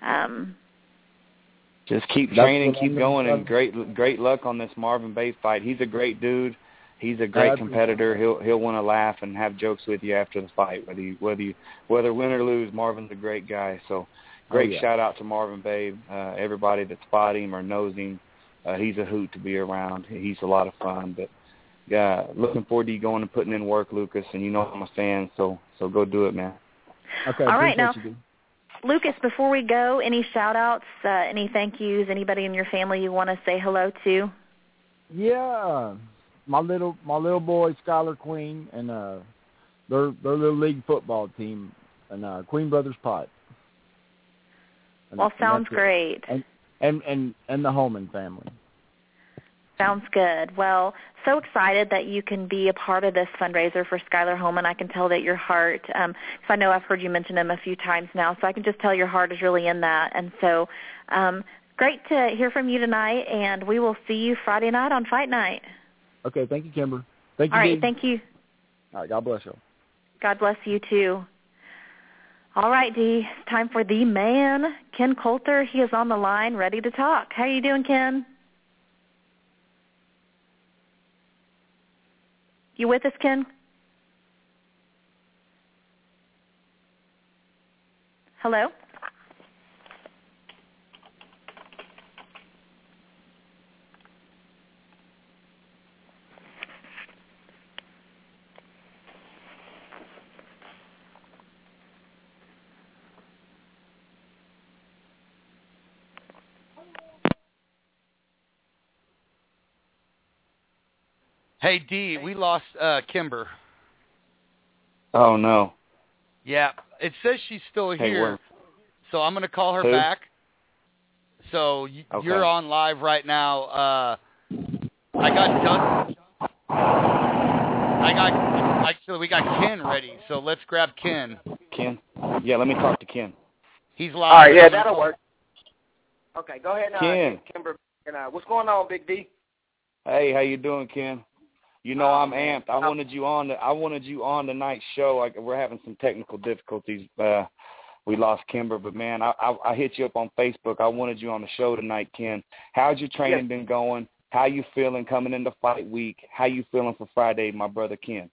just keep training, keep going, and great luck on this Marvin Babe fight. He's a great dude. He's a great competitor. He'll want to laugh and have jokes with you after the fight. Whether win or lose, Marvin's a great guy. So great shout out to Marvin Babe. Everybody that spot him or knows him. He's a hoot to be around. He's a lot of fun. But, looking forward to you going and putting in work, Lucas. And you know I'm a fan, so go do it, man. Okay. All right, now, Lucas, before we go, any shout-outs, any thank yous, anybody in your family you want to say hello to? Yeah, my little boy, Skylar Queen, and their little league football team, and Queen Brothers Pipe. Well, sounds great. And the Holman family. Sounds good. Well, so excited that you can be a part of this fundraiser for Skylar Holman. I can tell that your heart, because I know I've heard you mention him a few times now, so I can just tell your heart is really in that. And so great to hear from you tonight, and we will see you Friday night on Fight Night. Okay, thank you, Kimber. Thank you, All right, Dee. thank you. All right, God bless you. God bless you, too. All right, Dee, it's time for the man, Ken Coulter. He is on the line, ready to talk. How are you doing, Ken? You with us, Ken? Hello? Hey, Dee, we lost Kimber. Oh, no. Yeah, it says she's still here, so I'm going to call her Who? back. So you're on live right now. Actually, we got Ken ready, so let's grab Ken. Ken? Yeah, let me talk to Ken. He's live. All right, yeah, that'll work. Okay, go ahead now, Ken. Kimber. What's going on, Big D? Hey, how you doing, Ken? You know I'm amped. I wanted you on tonight's show. We're having some technical difficulties. We lost Kimber, but man, I hit you up on Facebook. I wanted you on the show tonight, Ken. How's your training been going? How you feeling coming into fight week? How you feeling for Friday, my brother Ken?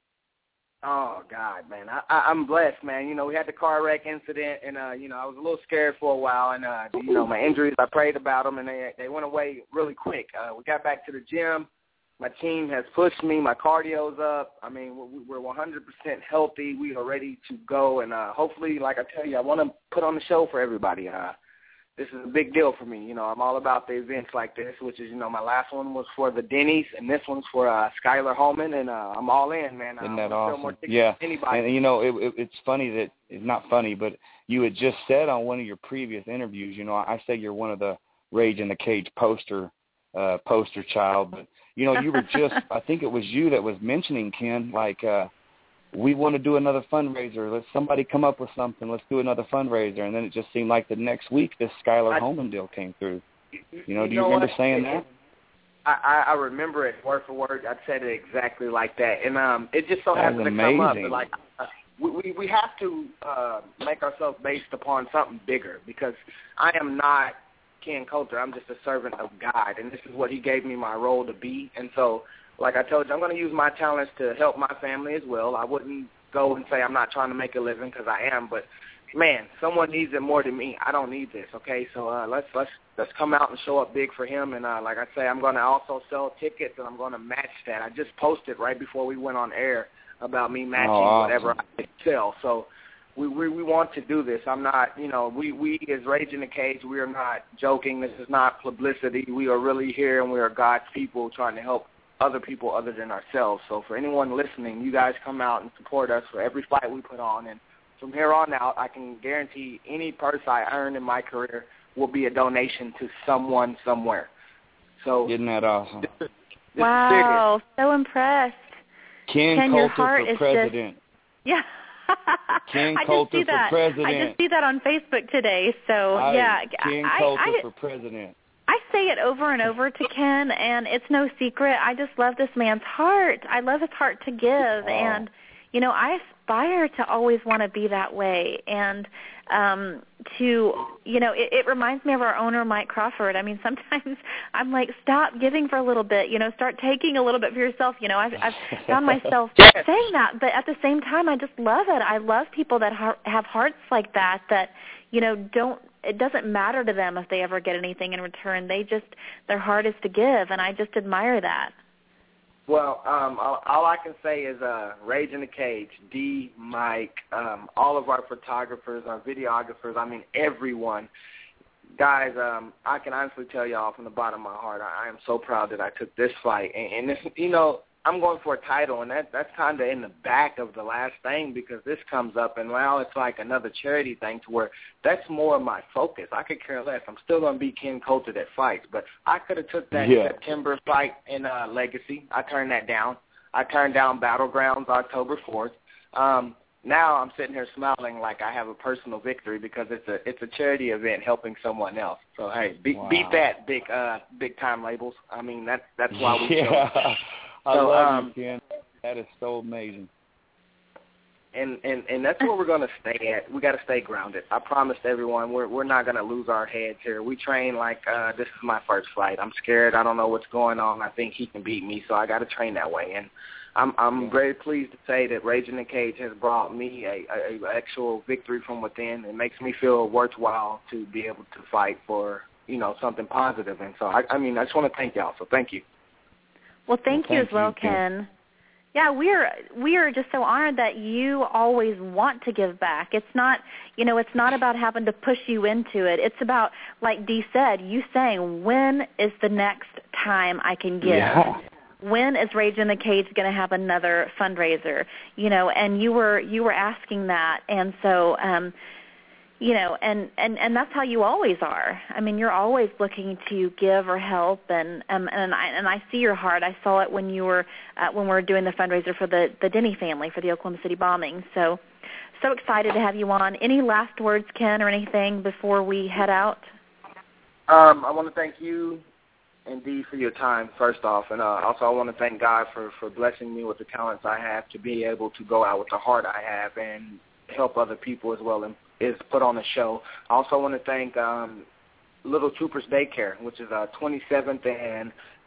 Oh, God, man. I'm blessed, man. You know, we had the car wreck incident, and, you know, I was a little scared for a while. And, you know, my injuries, I prayed about them, and they went away really quick. We got back to the gym. My team has pushed me. My cardio's up. I mean, we're 100% healthy. We are ready to go. And hopefully, like I tell you, I want to put on the show for everybody. This is a big deal for me. You know, I'm all about the events like this, which is, you know, my last one was for the Denny's, and this one's for Skylar Holman, and I'm all in, man. Isn't that awesome? Yeah, and, you know, it's funny that – it's not funny, but you had just said on one of your previous interviews, you know, I say you're one of the Rage in the Cage poster child, but, you know, you were just – I think it was you that was mentioning, Ken, like we want to do another fundraiser. Let somebody come up with something. Let's do another fundraiser. And then it just seemed like the next week this Skylar Holman deal came through. You know, do you remember saying that? I remember it word for word. I said it exactly like that. And it just so happened to come up. But like, we have to make ourselves based upon something bigger, because I am not Ken Coulter. I'm just a servant of God, and this is what he gave me my role to be. And so, like I told you, I'm going to use my talents to help my family as well. I wouldn't go and say I'm not trying to make a living, because I am. But, man, someone needs it more than me. I don't need this, okay? So let's come out and show up big for him. And like I say, I'm going to also sell tickets, and I'm going to match that. I just posted right before we went on air about me matching whatever I sell. So we want to do this. I'm not, you know, we as Rage in the Cage, we are not joking. This is not publicity. We are really here, and we are God's people trying to help other people other than ourselves. So for anyone listening, you guys come out and support us for every fight we put on. And from here on out, I can guarantee any purse I earn in my career will be a donation to someone somewhere. So isn't that awesome? Wow, so impressed. Ken your Coulter heart for is president. Yeah. Ken Coulter for president. I just see that on Facebook today. So, Ken Coulter for president. I say it over and over to Ken, and it's no secret. I just love this man's heart. I love his heart to give, and, you know, I aspire to always want to be that way. And you know, it reminds me of our owner, Mike Crawford. I mean, sometimes I'm like, stop giving for a little bit, you know, start taking a little bit for yourself. You know, I've found myself saying that, but at the same time, I just love it. I love people that have hearts like that, you know, it doesn't matter to them if they ever get anything in return. Their heart is to give, and I just admire that. Well, all I can say is Rage in the Cage, D, Mike, all of our photographers, our videographers, I mean everyone. Guys, I can honestly tell y'all from the bottom of my heart, I am so proud that I took this fight. And this, you know, I'm going for a title, and that's kind of in the back of the last thing, because this comes up, and now it's like another charity thing to where that's more of my focus. I could care less. I'm still going to be Ken Coulter that fights, but I could have took that September fight in Legacy. I turned that down. I turned down Battlegrounds October 4th. Now I'm sitting here smiling like I have a personal victory, because it's a charity event helping someone else. So hey, beat that, big time labels. I mean that's why we show. I love you, Ken. That is so amazing. And that's where we're going to stay at. We got to stay grounded. I promised everyone we're not going to lose our heads here. We train like this is my first fight. I'm scared. I don't know what's going on. I think he can beat me, so I got to train that way. And I'm very pleased to say that Rage in the Cage has brought me a actual victory from within. It makes me feel worthwhile to be able to fight for, you know, something positive. And so I just want to thank y'all. So thank you. Well, thank you as well, Ken. Yeah, we are just so honored that you always want to give back. It's not, you know, it's not about having to push you into it. It's about, like Dee said, you saying, when is the next time I can give? Yeah. When is Rage in the Cage going to have another fundraiser? You know, and you were asking that, and so. You know, and that's how you always are. I mean, you're always looking to give or help, and I see your heart. I saw it when we were doing the fundraiser for the Denny family for the Oklahoma City bombing. So excited to have you on. Any last words, Ken, or anything before we head out? I want to thank you and Dee for your time, first off, and also I want to thank God for blessing me with the talents I have to be able to go out with the heart I have and help other people as well, and is put on a show. I also want to thank Little Troopers Daycare, which is 27th and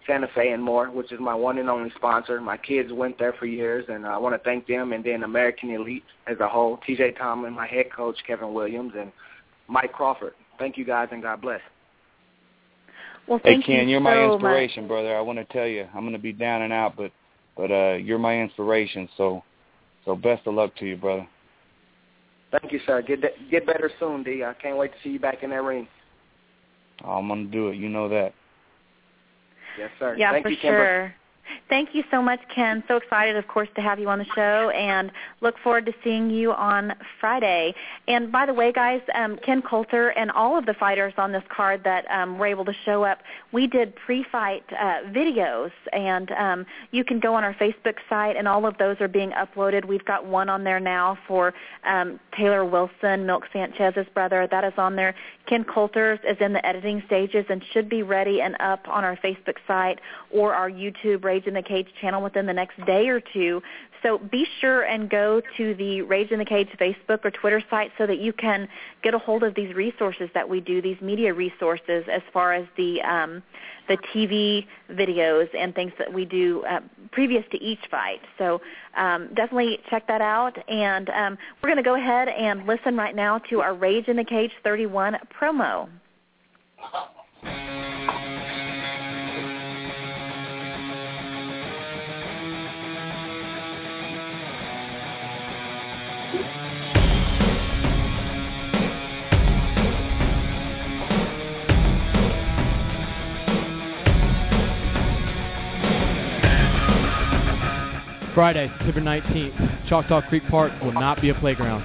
Santa Fe and More, which is my one and only sponsor. My kids went there for years, and I want to thank them, and then American Elite as a whole, TJ Tomlin, my head coach, Kevin Williams, and Mike Crawford. Thank you, guys, and God bless. Well, thank Ken, you you're my so inspiration, much. brother. I want to tell you, I'm going to be down and out, but you're my inspiration, so best of luck to you, brother. Thank you, sir. Get better soon, D. I can't wait to see you back in that ring. Oh, I'm going to do it. You know that. Yes, sir. Yeah, Thank for you, Kimber. sure. Thank you so much, Ken. So excited, of course, to have you on the show, and look forward to seeing you on Friday. And by the way, guys, Ken Coulter and all of the fighters on this card that were able to show up, we did pre-fight videos, and you can go on our Facebook site, and all of those are being uploaded. We've got one on there now for Taylor Wilson, Milk Sanchez's brother. That is on there. Ken Coulter's is in the editing stages and should be ready and up on our Facebook site or our YouTube Rage in the Cage channel within the next day or two. So be sure and go to the Rage in the Cage Facebook or Twitter site so that you can get a hold of these resources that we do, these media resources, as far as the TV videos and things that we do previous to each fight. So definitely check that out. And we're going to go ahead and listen right now to our Rage in the Cage 31 promo. Friday, September 19th, Choctaw Creek Park will not be a playground.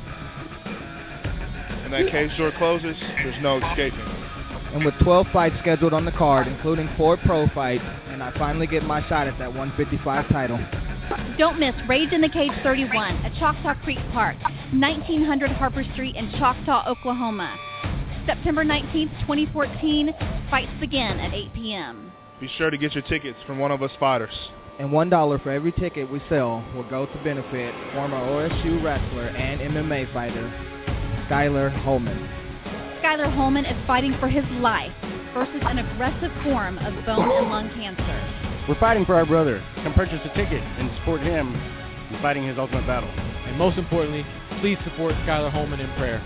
When that cage door closes, there's no escaping. And with 12 fights scheduled on the card, including 4 pro fights, and I finally get my shot at that 155 title. Don't miss Rage in the Cage 31 at Choctaw Creek Park, 1900 Harper Street in Choctaw, Oklahoma. September 19th, 2014, fights begin at 8 p.m. Be sure to get your tickets from one of us spotters. And $1 for every ticket we sell will go to benefit former OSU wrestler and MMA fighter Skylar Holman. Skylar Holman is fighting for his life versus an aggressive form of bone and lung cancer. We're fighting for our brother. Come purchase a ticket and support him in fighting his ultimate battle. And most importantly, please support Skylar Holman in prayer.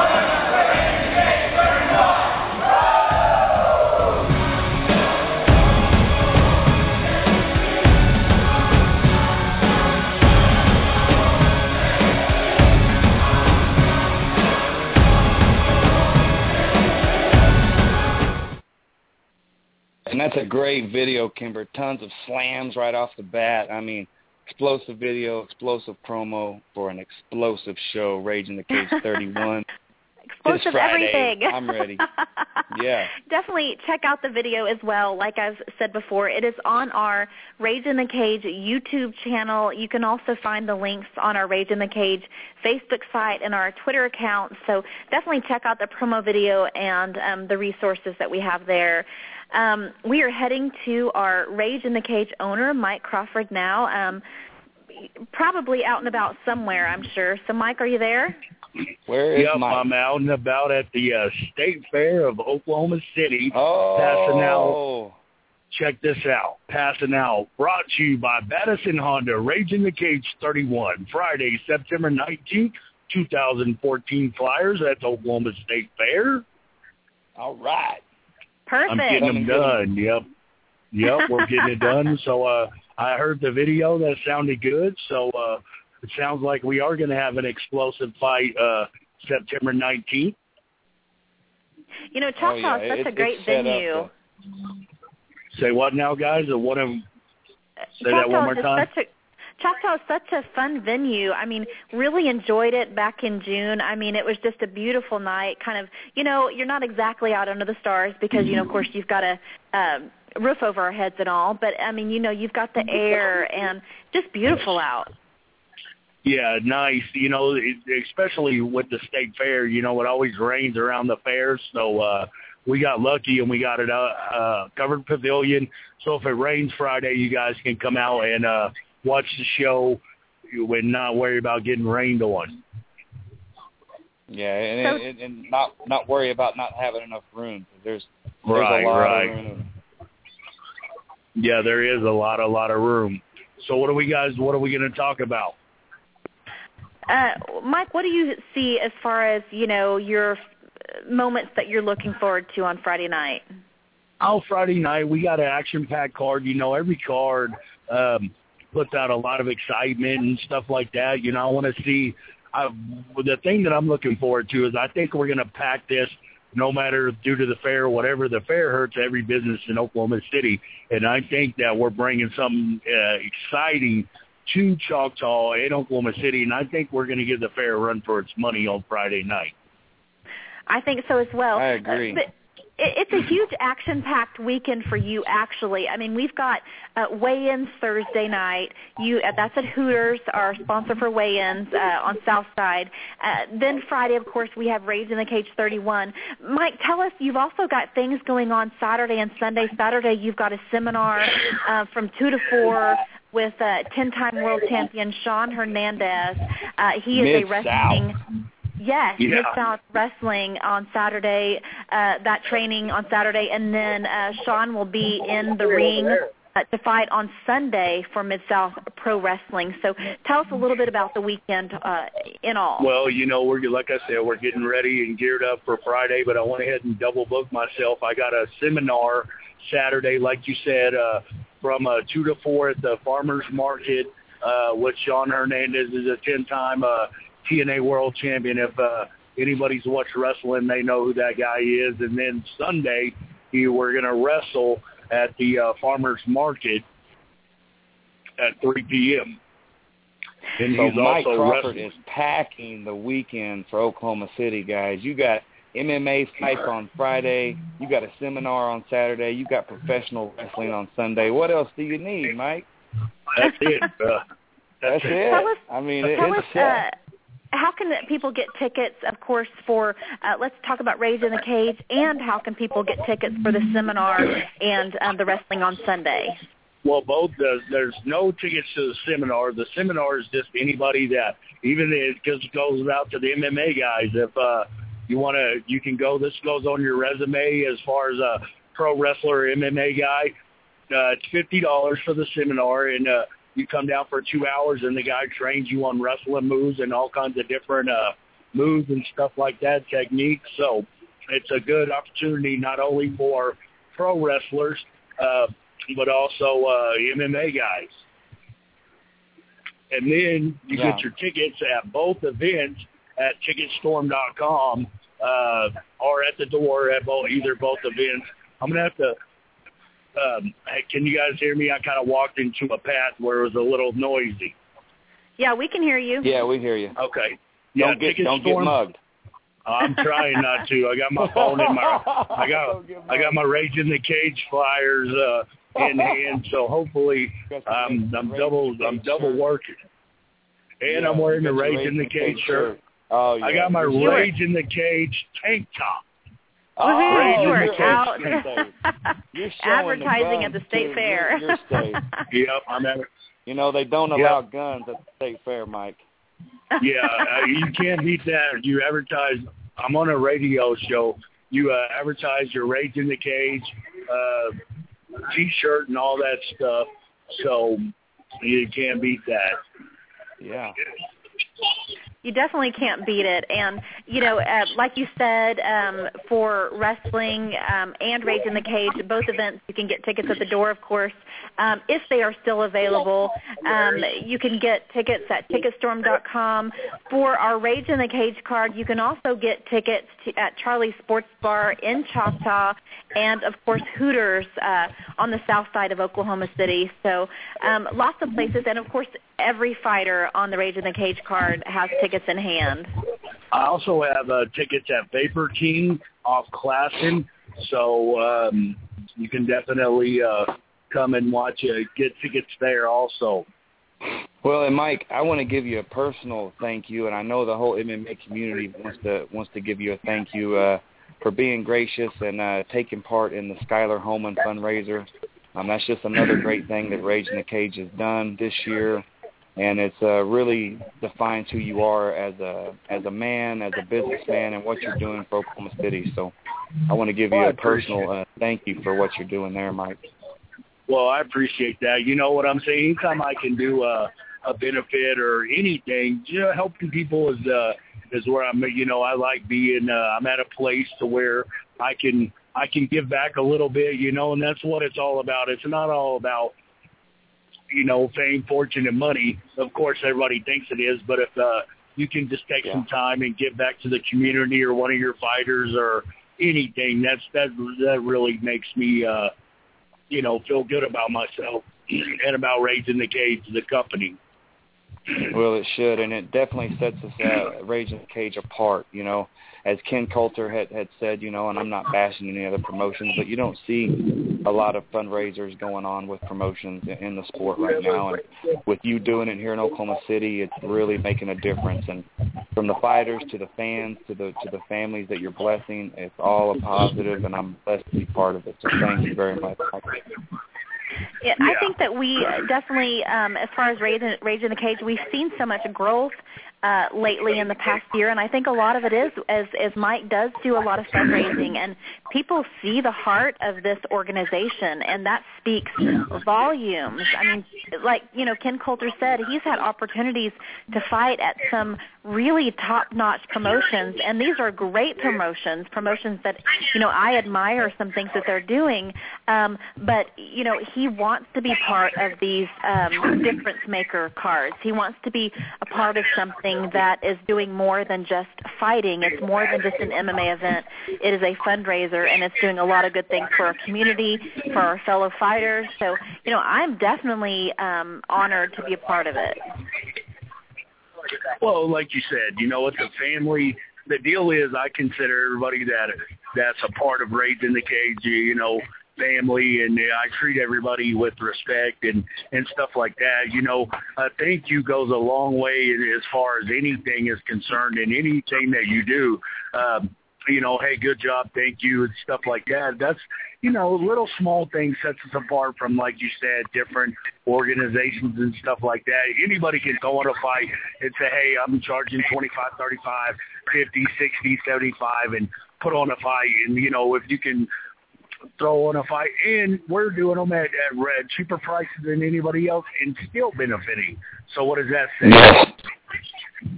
And that's a great video, Kimber. Tons of slams right off the bat. I mean, explosive video, explosive promo for an explosive show, Rage in the Cage 31. Explosive everything. I'm ready. Yeah. Definitely check out the video as well. Like I've said before, it is on our Rage in the Cage YouTube channel. You can also find the links on our Rage in the Cage Facebook site and our Twitter account. So definitely check out the promo video and the resources that we have there. We are heading to our Rage in the Cage owner, Mike Crawford, now. Probably out and about somewhere, I'm sure. So, Mike, are you there? Where is Mike? I'm out and about at the State Fair of Oklahoma City. Oh. Passing out. Check this out. Passing out. Brought to you by Battison Honda, Rage in the Cage 31, Friday, September 19th, 2014 flyers at the Oklahoma State Fair. All right. Perfect. I'm getting them done. Yep, we're getting it done. So I heard the video. That sounded good. So it sounds like we are going to have an explosive fight September 19th. You know, Choctaw is such a great venue. Say what now, guys? Say that one more time. Choctaw is such a fun venue. I mean, really enjoyed it back in June. I mean, it was just a beautiful night. Kind of, you know, you're not exactly out under the stars because, you know, of course, you've got a roof over our heads and all. But, I mean, you know, you've got the air and just beautiful out. Yeah, nice. You know, especially with the state fair, you know, it always rains around the fair. So we got lucky and we got it covered pavilion. So if it rains Friday, you guys can come out and watch the show and not worry about getting rained on. Yeah, and not worry about not having enough room. There's a lot of room. Yeah, there is a lot of room. So what are we going to talk about? Mike, what do you see as far as, your moments that you're looking forward to on Friday night? Oh, Friday night, we got an action-packed card. Every card puts out a lot of excitement and stuff like that. I want to see the thing that I'm looking forward to is I think we're going to pack this no matter due to the fair or whatever. The fair hurts every business in Oklahoma City, and I think that we're bringing something exciting to Choctaw and Oklahoma City, and I think we're going to give the fair a run for its money on Friday night. I think so as well. I agree. It's a huge action-packed weekend for you, actually. I mean, we've got weigh-ins Thursday night. That's at Hooters, our sponsor for weigh-ins on Southside. Then Friday, of course, we have Rage in the Cage 31. Mike, tell us, you've also got things going on Saturday and Sunday. Saturday, you've got a seminar from 2 to 4 with 10-time world champion Sean Hernandez. He is a wrestling... Yes, Mid-South Wrestling on Saturday, that training on Saturday, and then Sean will be in the ring to fight on Sunday for Mid-South Pro Wrestling. So tell us a little bit about the weekend in all. Well, we're like I said, we're getting ready and geared up for Friday, but I went ahead and double-booked myself. I got a seminar Saturday, like you said, from 2 to 4 at the Farmers Market with Sean Hernandez, is a 10-time TNA World Champion. If anybody's watched wrestling, they know who that guy is. And then Sunday, we're going to wrestle at the Farmers Market at 3 p.m. And so he's Mike also Crawford wrestling. is packing the weekend for Oklahoma City, guys. You got MMA fights on Friday. You got a seminar on Saturday. You got professional wrestling on Sunday. What else do you need, Mike? That's it. That's it. Tell us, I mean, it's how can people get tickets, of course, for, let's talk about Rage in the Cage, and how can people get tickets for the seminar and the wrestling on Sunday? Well, both. There's no tickets to the seminar. The seminar is just anybody that, even it just goes out to the MMA guys. If you want to, you can go. This goes on your resume as far as a pro wrestler, MMA guy. It's $50 for the seminar, and you come down for 2 hours, and the guy trains you on wrestling moves and all kinds of different moves and stuff like that, techniques. So it's a good opportunity not only for pro wrestlers, but also MMA guys. And then you get your tickets at both events at Ticketstorm.com or at the door at either both events. I'm going to have to can you guys hear me? I kind of walked into a path where it was a little noisy. Yeah, we can hear you. Yeah, we hear you. Okay. Don't get mugged. I'm trying not to. I got my phone in my. I got my Rage in the Cage flyers in hand, so hopefully I'm double working. And I'm wearing the Rage in the Cage shirt. Oh, yeah. I got my Rage in the Cage tank top. You are out advertising at the state fair. Your state. Yep, I'm at. They don't allow guns at the state fair, Mike. Yeah, you can't beat that. You advertise. I'm on a radio show. You advertise your Rage in the Cage T-shirt and all that stuff. So you can't beat that. Yeah. You definitely can't beat it. And, like you said, for wrestling and Rage in the Cage, both events, you can get tickets at the door, of course, if they are still available. You can get tickets at Ticketstorm.com. For our Rage in the Cage card, you can also get tickets at Charlie's Sports Bar in Choctaw and, of course, Hooters on the south side of Oklahoma City. So lots of places. And, of course, every fighter on the Rage in the Cage card has tickets in hand. I also have tickets at Vapor King off Classen, so you can definitely come and watch get tickets there also. Well, and Mike, I want to give you a personal thank you, and I know the whole MMA community wants to give you a thank you for being gracious and taking part in the Skylar Holman fundraiser. That's just another great thing that Rage in the Cage has done this year. And it's really defines who you are as a man, as a businessman, and what you're doing for Oklahoma City. So I want to give you a personal thank you for what you're doing there, Mike. Well, I appreciate that. You know what I'm saying? Anytime I can do a benefit or anything, helping people is where I'm. I like being. I'm at a place to where I can give back a little bit. And that's what it's all about. It's not all about fame, fortune, and money. Of course, everybody thinks it is, but if you can just take some time and give back to the community or one of your fighters or anything, that really makes me feel good about myself and about Rage in the Cage, the company. Well, it should, and it definitely sets us Rage in the Cage apart. As Ken Coulter had said, and I'm not bashing any other promotions, but you don't see a lot of fundraisers going on with promotions in the sport right now. And with you doing it here in Oklahoma City, it's really making a difference. And from the fighters to the fans to the families that you're blessing, it's all a positive, and I'm blessed to be part of it. So thank you very much. Yeah, I think that we definitely, as far as Rage in the Cage, we've seen so much growth lately in the past year, and I think a lot of it is, as Mike does do a lot of fundraising, and people see the heart of this organization, and that speaks volumes. I mean, like, Ken Coulter said, he's had opportunities to fight at some really top-notch promotions, and these are great promotions that, I admire some things that they're doing, but, he wants to be part of these difference maker cards. He wants to be a part of something that is doing more than just fighting. It's more than just an MMA event. It is a fundraiser, and it's doing a lot of good things for our community, for our fellow fighters. So, I'm definitely honored to be a part of it. Well, like you said, it's a family. The deal is I consider everybody that's a part of Rage in the Cage, family, and I treat everybody with respect and stuff like that. Thank you goes a long way as far as anything is concerned, and anything that you do, hey, good job, thank you, and stuff like that. That's, little small things sets us apart from, like you said, different organizations and stuff like that. Anybody can go on a fight and say, hey, I'm charging 25, 35, 50, 60, 75, and put on a fight. And, if you can throw on a fight, and we're doing them at cheaper prices than anybody else and still benefiting. So what does that say?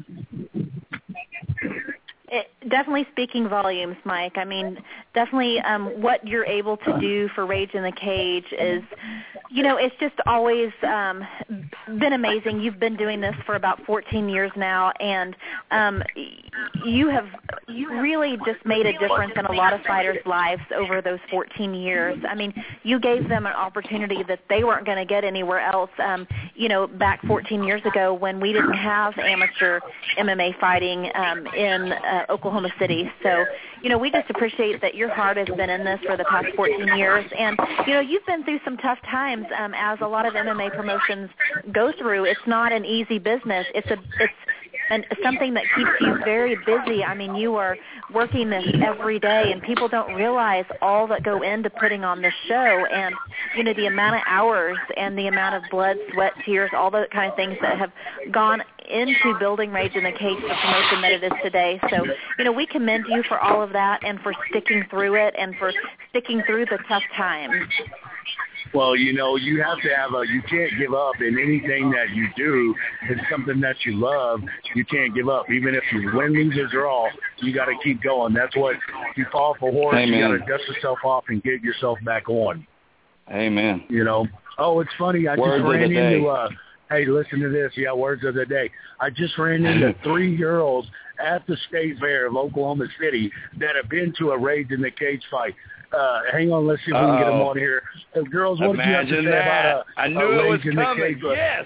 It definitely speaking volumes, Mike. I mean, definitely what you're able to do for Rage in the Cage is, it's just always been amazing. You've been doing this for about 14 years now, and you really just made a difference in a lot of fighters' lives over those 14 years. I mean, you gave them an opportunity that they weren't going to get anywhere else, back 14 years ago when we didn't have amateur MMA fighting in Oklahoma City. So, we just appreciate that your heart has been in this for the past 14 years. And, you've been through some tough times as a lot of MMA promotions go through. It's not an easy business. It's something that keeps you very busy. I mean, you are working this every day, and people don't realize all that go into putting on this show, and, the amount of hours and the amount of blood, sweat, tears, all the kind of things that have gone into building Rage in the Cage, the promotion that it is today. So, we commend you for all of that and for sticking through it and for sticking through the tough times. Well, you have to you can't give up in anything that you do. It's something that you love. You can't give up. Even if you win, lose, or draw, you got to keep going. That's what you fall for horse. Amen. You got to dust yourself off and get yourself back on. Amen. Oh, it's funny. I just ran into, hey, listen to this. Yeah, words of the day. I just ran into 3 girls at the State Fair of Oklahoma City that have been to a Rage in the Cage fight. Hang on, let's see if we can get them on here. Girls, what did you have to say about I knew it was coming. Yes.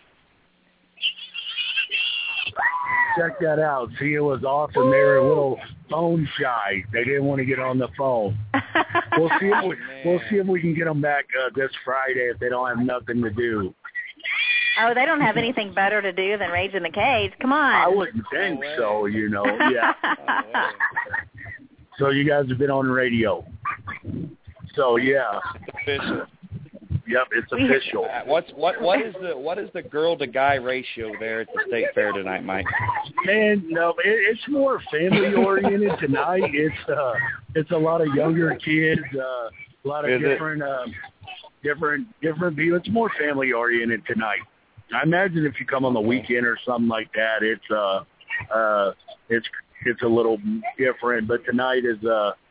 Check that out. See, it was awesome. They were a little phone shy. They didn't want to get on the phone. We'll see if we can get them back this Friday if they don't have nothing to do. Oh, they don't have anything better to do than Rage in the Cage. Come on. I wouldn't think so, Yeah. So you guys have been on the radio. So yeah. Official. Yep, it's official. What is the girl to guy ratio there at the State Fair tonight, Mike? Man, no, it's more family oriented tonight. It's a lot of younger kids, a lot of different different view. It's more family oriented tonight. I imagine if you come on the weekend or something like that, it's a little different. But tonight is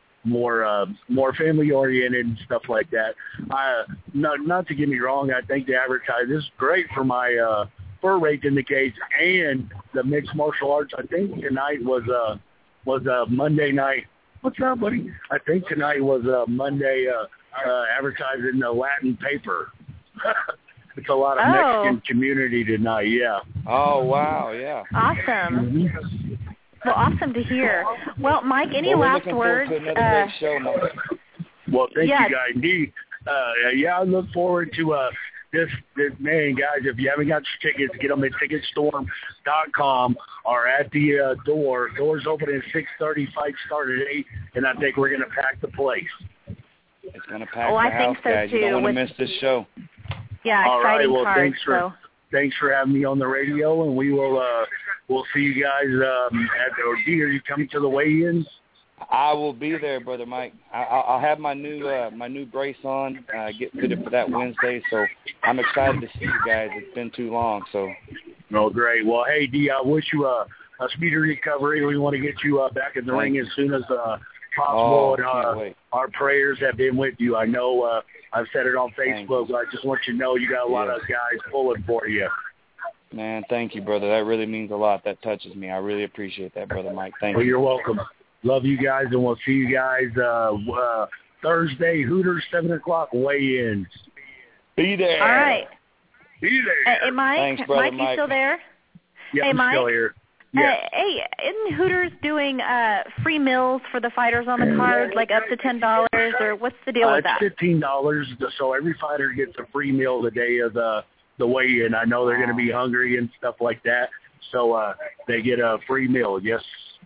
more family oriented and stuff like that. Not to get me wrong, I think the advertising is great for my for Rage in the Cage and the mixed martial arts. I think tonight was a Monday night. What's up, buddy? I think tonight was a Monday advertising the Latin paper. It's a lot of Mexican community tonight, yeah. Oh, wow, yeah. Awesome. Well, awesome to hear. Well, Mike, any last words? Show, Mike. Well, thank you, guys. Indeed. I look forward to this, man, guys, if you haven't got your tickets, get them at Ticketstorm.com or at the door. Doors open at 6:30, fights start at 8, and I think we're going to pack the place. It's going to pack the house, guys. Too. You don't want to miss this show. Yeah, all right. exciting Well, card, thanks for having me on the radio, and we will we'll see you guys at the ordeal. Are you coming to the weigh-ins? I will be there, Brother Mike. I'll have my new brace on, get fitted for that Wednesday, so I'm excited to see you guys. It's been too long, so. Oh, great. Well, hey, D, I wish you a speedy recovery. We want to get you back in the ring as soon as possible, and our prayers have been with you. I know I've said it on Facebook, but I just want you to know you got a lot of guys pulling for you. Man, thank you, brother. That really means a lot. That touches me. I really appreciate that, Brother Mike. Thank you. Well, you're welcome. Love you guys, and we'll see you guys Thursday, Hooters, 7 o'clock weigh-ins. Be there. All right. Be there. Hey, Mike. Thanks, Brother Mike, you still there? Yeah, hey, I'm Mike. still here. Yeah. Hey, isn't Hooters doing free meals for the fighters on the cards, like up to $10, or what's the deal with that? It's $15, so every fighter gets a free meal the day of the weigh-in. I know they're going to be hungry and stuff like that, so they get a free meal. Yes.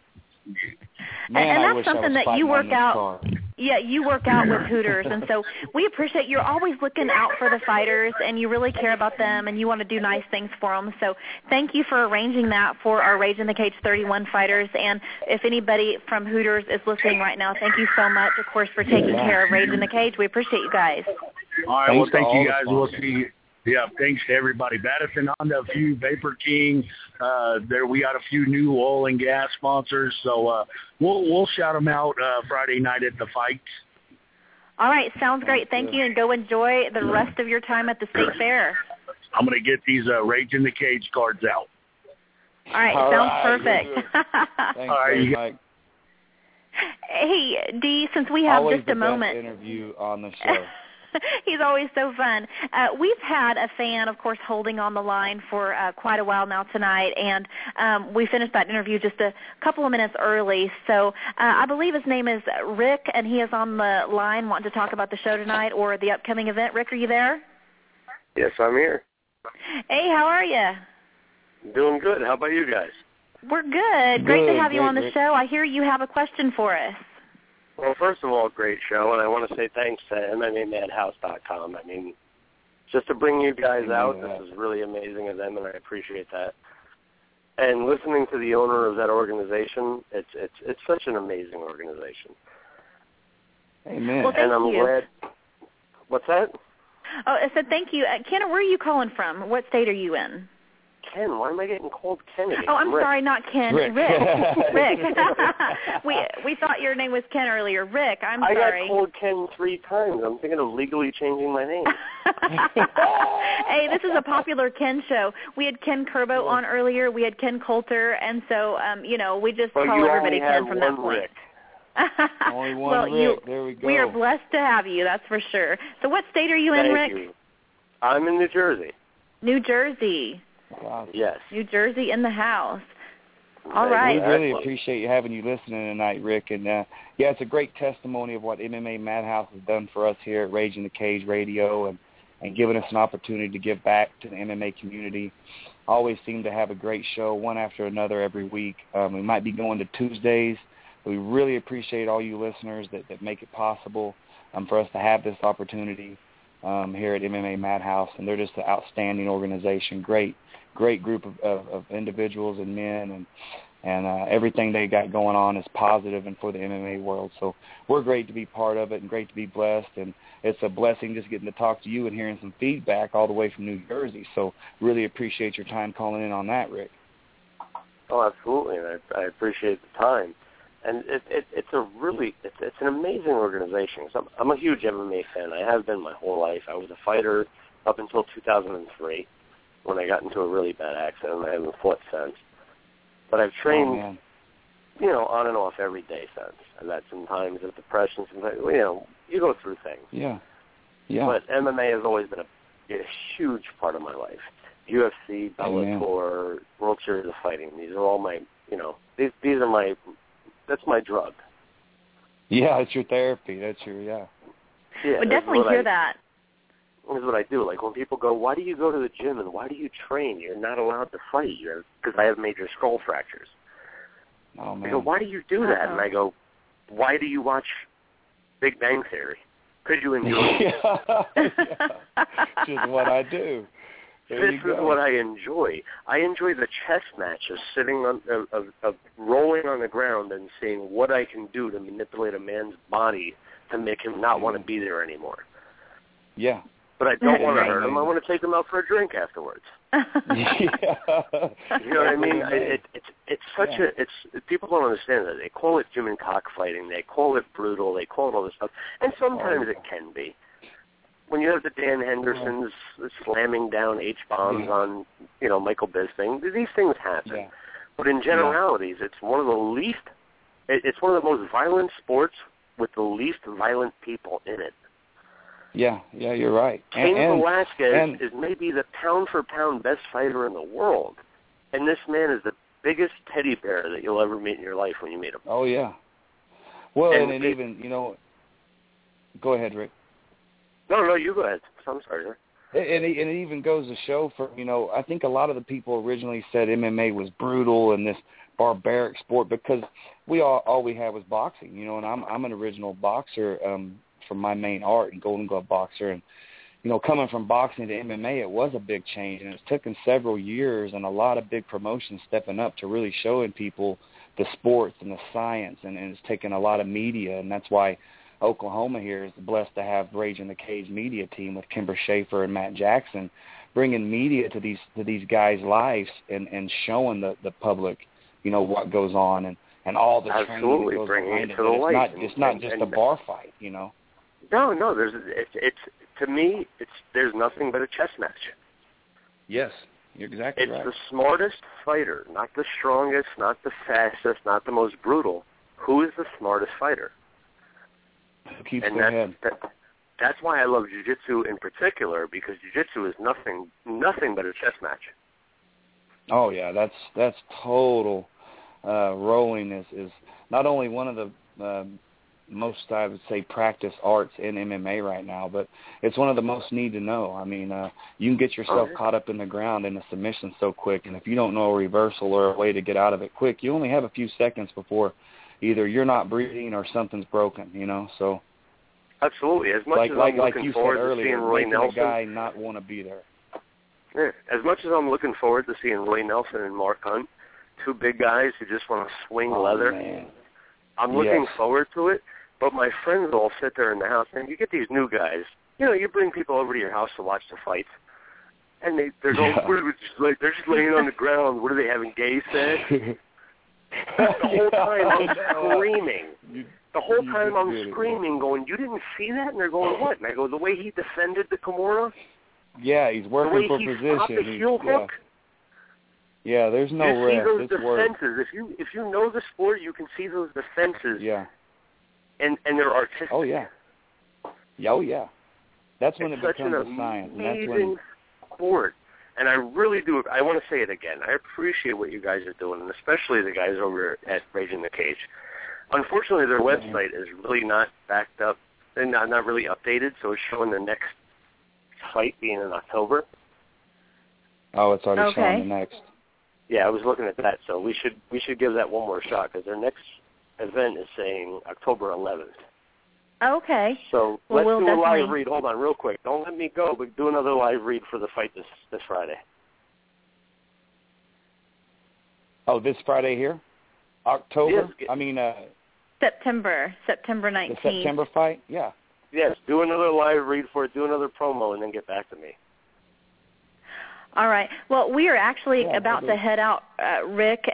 Man, and that's something that you work out. Yeah, you work out with Hooters, and so we appreciate you're always looking out for the fighters, and you really care about them, and you want to do nice things for them. So thank you for arranging that for our Rage in the Cage 31 fighters. And if anybody from Hooters is listening right now, thank you so much, of course, for taking care of Rage in the Cage. We appreciate you guys. All right, well, thank you guys. We'll see you. Yeah, thanks to everybody. Madison Honda, a few Vapor King. There we got a few new oil and gas sponsors, so we'll shout them out Friday night at the fights. All right, sounds great. Thank you, and go enjoy the rest of your time at the State Fair. I'm going to get these Rage in the Cage cards out. All right, sounds perfect. Thanks, all right, Mike. Hey, Dee, since we have always just a moment. Always the best interview on the show. He's always so fun. We've had a fan, of course, holding on the line for quite a while now tonight, and we finished that interview just a couple of minutes early. So I believe his name is Rick, and he is on the line wanting to talk about the show tonight or the upcoming event. Rick, are you there? Yes, I'm here. Hey, how are you? Doing good. How about you guys? We're good. Great to have you on the show. I hear you have a question for us. Well, first of all, great show, and I want to say thanks to MMAMadhouse.com. I mean, just to bring you guys out, this is really amazing of them, and I appreciate that. And listening to the owner of that organization, it's such an amazing organization. Amen. Well, thank and I'm you. glad. What's that? Oh, I said thank you. Ken, where are you calling from? What state are you in? Ken, why am I getting called Kennedy? Oh, I'm Rick. sorry, not Ken. Rick. Rick. we thought your name was Ken earlier. Rick, I'm sorry. I got called Ken 3 times. I'm thinking of legally changing my name. Hey, this is a popular Ken show. We had Ken Kerbo on earlier. We had Ken Coulter, and so we just call everybody Ken from that point. Rick. Only one Rick. There we go. We are blessed to have you, that's for sure. So what state are you in, Rick? Thank you. I'm in New Jersey. New Jersey. Wow. Yes. New Jersey in the house. All right. We really appreciate you having you listening tonight, Rick. And, it's a great testimony of what MMA Madhouse has done for us here at Rage in the Cage Radio and giving us an opportunity to give back to the MMA community. Always seem to have a great show, one after another every week. We might be going to Tuesdays. We really appreciate all you listeners that make it possible for us to have this opportunity. here at MMA Madhouse, and they're just an outstanding organization. Great group of individuals and men, and everything they got going on is positive and for the MMA world. So we're great to be part of it and great to be blessed, and it's a blessing just getting to talk to you and hearing some feedback all the way from New Jersey. So really appreciate your time calling in on that, Rick. Oh, absolutely, and I appreciate the time. And it's an amazing organization. So I'm a huge MMA fan. I have been my whole life. I was a fighter up until 2003 when I got into a really bad accident, and I haven't fought since. But I've trained, on and off every day since. I've had some times of depression, sometimes, you go through things. Yeah. But MMA has always been a huge part of my life. UFC, Bellator, World Series of Fighting. These are all my, these are that's my drug. Yeah, it's your therapy. That's your, Yeah, we definitely hear that. This is what I do. Like when people go, why do you go to the gym and why do you train? You're not allowed to fight. Because I have major skull fractures. Oh, man. They go, why do you do that? And I go, why do you watch Big Bang Theory? Because you enjoy it. Which is what I do. This is what I enjoy. I enjoy the chess match of sitting of rolling on the ground and seeing what I can do to manipulate a man's body to make him not want to be there anymore. Yeah. But I don't want to hurt him. I want to take him out for a drink afterwards. You know what I mean? It's such people don't understand that. They call it gym and cockfighting. They call it brutal. They call it all this stuff. And sometimes it can be. When you have the Dan Hendersons slamming down H-bombs on, Michael Bisping, these things happen. Yeah. But in generalities, it's one of the most violent sports with the least violent people in it. Yeah, you're right. Cain Velasquez is maybe the pound-for-pound best fighter in the world. And this man is the biggest teddy bear that you'll ever meet in your life when you meet him. Oh, yeah. Well, and even, go ahead, Rick. No, you go ahead. I'm sorry, sir. And it even goes to show for, I think a lot of the people originally said MMA was brutal and this barbaric sport because all we had was boxing, and I'm an original boxer from my main art and Golden Glove boxer. And, coming from boxing to MMA, it was a big change. And it's taken several years and a lot of big promotions stepping up to really showing people the sports and the science. And it's taken a lot of media, and that's why Oklahoma here is blessed to have Rage in the Cage media team with Kimber Schaefer and Matt Jackson, bringing media to these guys' lives and showing the public, what goes on and all the training that goes behind it. It's not just a bar fight, No, there's nothing but a chess match. Yes, you're exactly right. It's the smartest fighter, not the strongest, not the fastest, not the most brutal. Who is the smartest fighter? Keeps their head. That's why I love jiu-jitsu in particular, because jiu-jitsu is nothing but a chess match. Oh yeah, that's total. Rolling is not only one of the most, I would say, practiced arts in MMA right now, but it's one of the most need to know. I mean, you can get yourself caught up in the ground in a submission so quick, and if you don't know a reversal or a way to get out of it quick, you only have a few seconds before either you're not breathing or something's broken, So absolutely, as much as I'm looking forward to seeing Roy Nelson, a guy not want to be there. Yeah, as much as I'm looking forward to seeing Roy Nelson and Mark Hunt, two big guys who just want to swing leather, man. I'm looking forward to it. But my friends all sit there in the house, and you get these new guys. You bring people over to your house to watch the fights, and they're going, they're just laying on the ground. What are they having gay sex? The whole time I'm screaming. The whole time I'm screaming, going, you didn't see that? And they're going, what? And I go, the way he defended the Kimura? Yeah, he's working for position. The way he stopped the heel hook? Yeah, there's no rest. You see those defenses. If you know the sport, you can see those defenses. Yeah. And they're artistic. Oh, yeah. Oh, yeah. That's when it becomes a science. It's such an amazing sport. And I really do. I want to say it again. I appreciate what you guys are doing, and especially the guys over at Rage in the Cage. Unfortunately, their website is really not backed up and not really updated, so it's showing the next fight being in October. Oh, it's already showing the next. Yeah, I was looking at that, so we should give that one more shot, because their next event is saying October 11th. Okay. So well, let's do a definitely... live read. Hold on, real quick. Don't let me go, but do another live read for the fight this Friday. Oh, this Friday here? October? Yes. September 19th. The September fight? Yeah. Yes, do another live read for it, do another promo, and then get back to me. All right. Well, we are actually about to head out, Rick.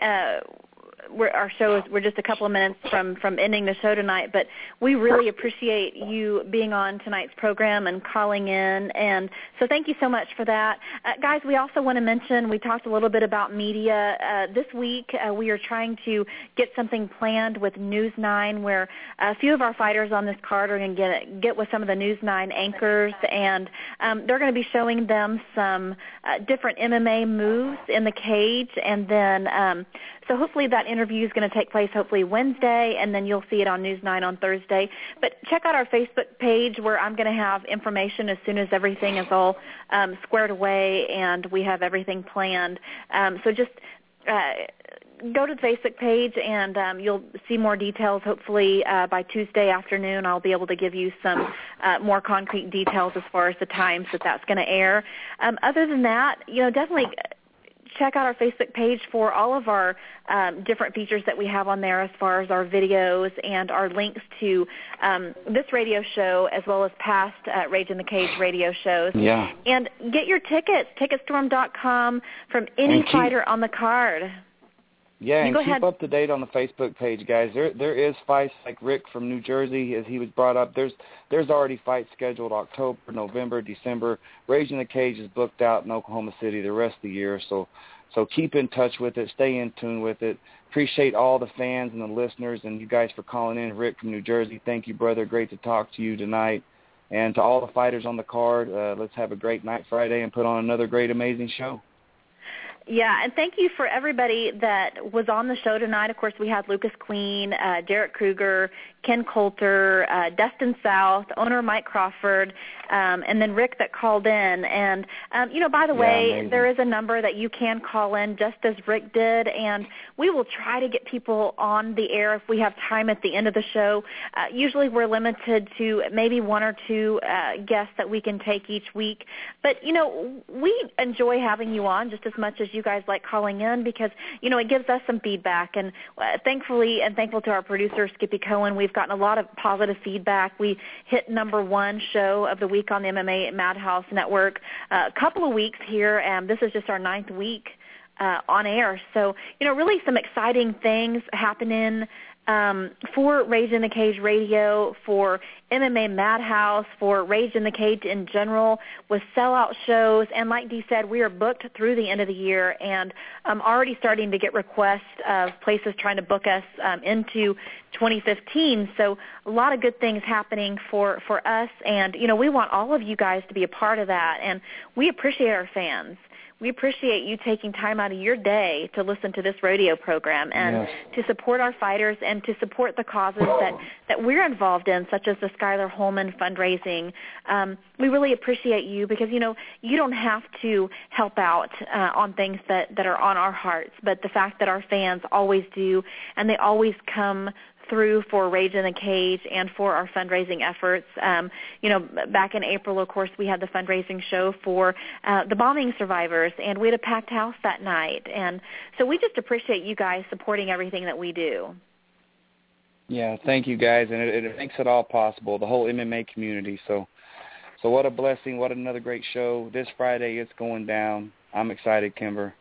We're just a couple of minutes from ending the show tonight, but we really appreciate you being on tonight's program and calling in, and so thank you so much for that. Guys, we also want to mention, we talked a little bit about media. This week we are trying to get something planned with News 9 where a few of our fighters on this card are going to get with some of the News 9 anchors, and they're going to be showing them some different MMA moves in the cage, and then so hopefully that interview is going to take place hopefully Wednesday, and then you'll see it on News 9 on Thursday. But check out our Facebook page where I'm going to have information as soon as everything is all squared away and we have everything planned. So just go to the Facebook page, and you'll see more details. Hopefully by Tuesday afternoon I'll be able to give you some more concrete details as far as the times that's going to air. Other than that, definitely check out our Facebook page for all of our different features that we have on there as far as our videos and our links to this radio show as well as past Rage in the Cage radio shows. Yeah. And get your tickets, Ticketstorm.com, from any fighter on the card. Yeah, and keep up to date on the Facebook page, guys. There is fights like Rick from New Jersey, as he was brought up. There's already fights scheduled October, November, December. Rage in the Cage is booked out in Oklahoma City the rest of the year, so keep in touch with it. Stay in tune with it. Appreciate all the fans and the listeners and you guys for calling in. Rick from New Jersey, thank you, brother. Great to talk to you tonight. And to all the fighters on the card, let's have a great night Friday and put on another great, amazing show. Yeah, and thank you for everybody that was on the show tonight. Of course, we had Lucas Queen, Derek Kruger, Ken Coulter, Dustin South, owner Mike Crawford, and then Rick that called in. And, by the way, amazing. There is a number that you can call in just as Rick did, and we will try to get people on the air if we have time at the end of the show. Usually we're limited to maybe one or two guests that we can take each week. But, we enjoy having you on just as much as you guys like calling in because, it gives us some feedback. And thankfully and thankful to our producer, Skippy Cohen, we've gotten a lot of positive feedback. We hit #1 show of the week on the MMA Madhouse Network a couple of weeks here, and this is just our 9th week on air. So, really some exciting things happening for Rage in the Cage Radio, for MMA Madhouse, for Rage in the Cage in general, with sellout shows. And like Dee said, we are booked through the end of the year, and I'm already starting to get requests of places trying to book us into 2015. So a lot of good things happening for us, and, we want all of you guys to be a part of that, and we appreciate our fans. We appreciate you taking time out of your day to listen to this radio program and to support our fighters and to support the causes that we're involved in, such as the Skylar Holman fundraising. We really appreciate you because, you don't have to help out on things that are on our hearts, but the fact that our fans always do, and they always come through for Rage in the Cage and for our fundraising efforts. Back in April, of course, we had the fundraising show for the bombing survivors, and we had a packed house that night. And so we just appreciate you guys supporting everything that we do. Yeah, thank you guys, and it makes it all possible, the whole MMA community. So what a blessing, what another great show. This Friday it's going down. I'm excited, Kimber.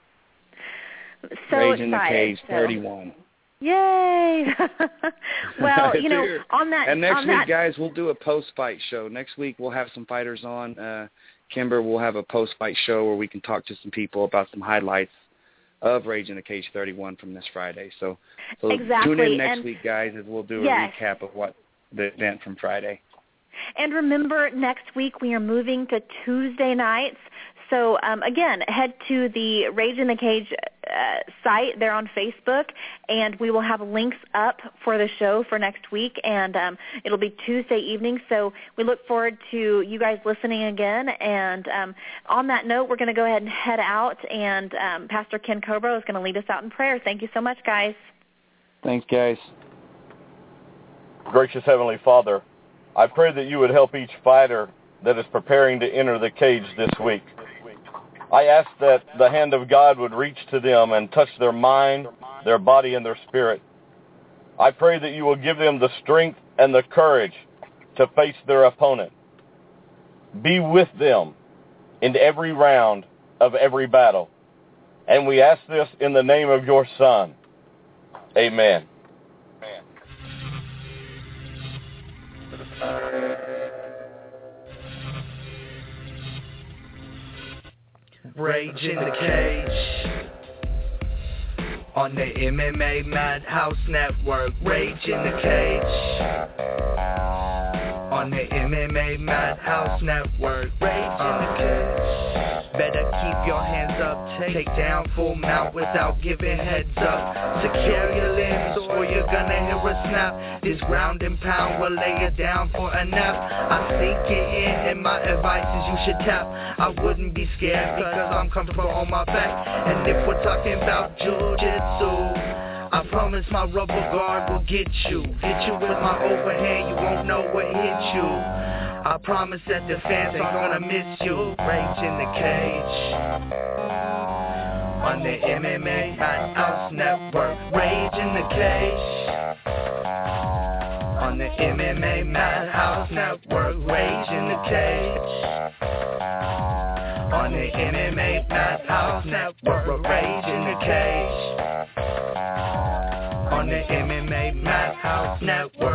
So Rage excited. In the Cage 31. Yay! Well, on that. And next week, guys, we'll do a post-fight show. Next week, we'll have some fighters on. Kimber will have a post-fight show where we can talk to some people about some highlights of Rage in the Cage 31 from this Friday. So exactly. Tune in next week, guys, as we'll do a recap of what the event from Friday. And remember, next week we are moving to Tuesday nights. So, again, head to the Rage in the Cage site there on Facebook, and we will have links up for the show for next week, and it'll be Tuesday evening. So we look forward to you guys listening again. And on that note, we're going to go ahead and head out, and Pastor Ken Cobro is going to lead us out in prayer. Thank you so much, guys. Thanks, guys. Gracious Heavenly Father, I pray that you would help each fighter that is preparing to enter the cage this week. I ask that the hand of God would reach to them and touch their mind, their body, and their spirit. I pray that you will give them the strength and the courage to face their opponent. Be with them in every round of every battle. And we ask this in the name of your Son. Amen. Rage in the Cage on the MMA Madhouse Network. Rage in the Cage on the MMA Madhouse Network. Rage in the Cage. Better keep your hands up. Take down full mount without giving heads up. Secure your limbs or you're gonna hear a snap. This ground and pound will lay you down for a nap. I sink it in and my advice is you should tap. I wouldn't be scared because I'm comfortable on my back. And if we're talking about jiu-jitsu, I promise my rubber guard will get you. Hit you with my overhand, you won't know what hit you. I promise that the fans aren't gonna miss you. Rage in the Cage on the MMA Madhouse Network. Rage in the Cage on the MMA Madhouse Network. Rage in the Cage on the MMA Madhouse Network. Rage in the Cage on the MMA Madhouse Network.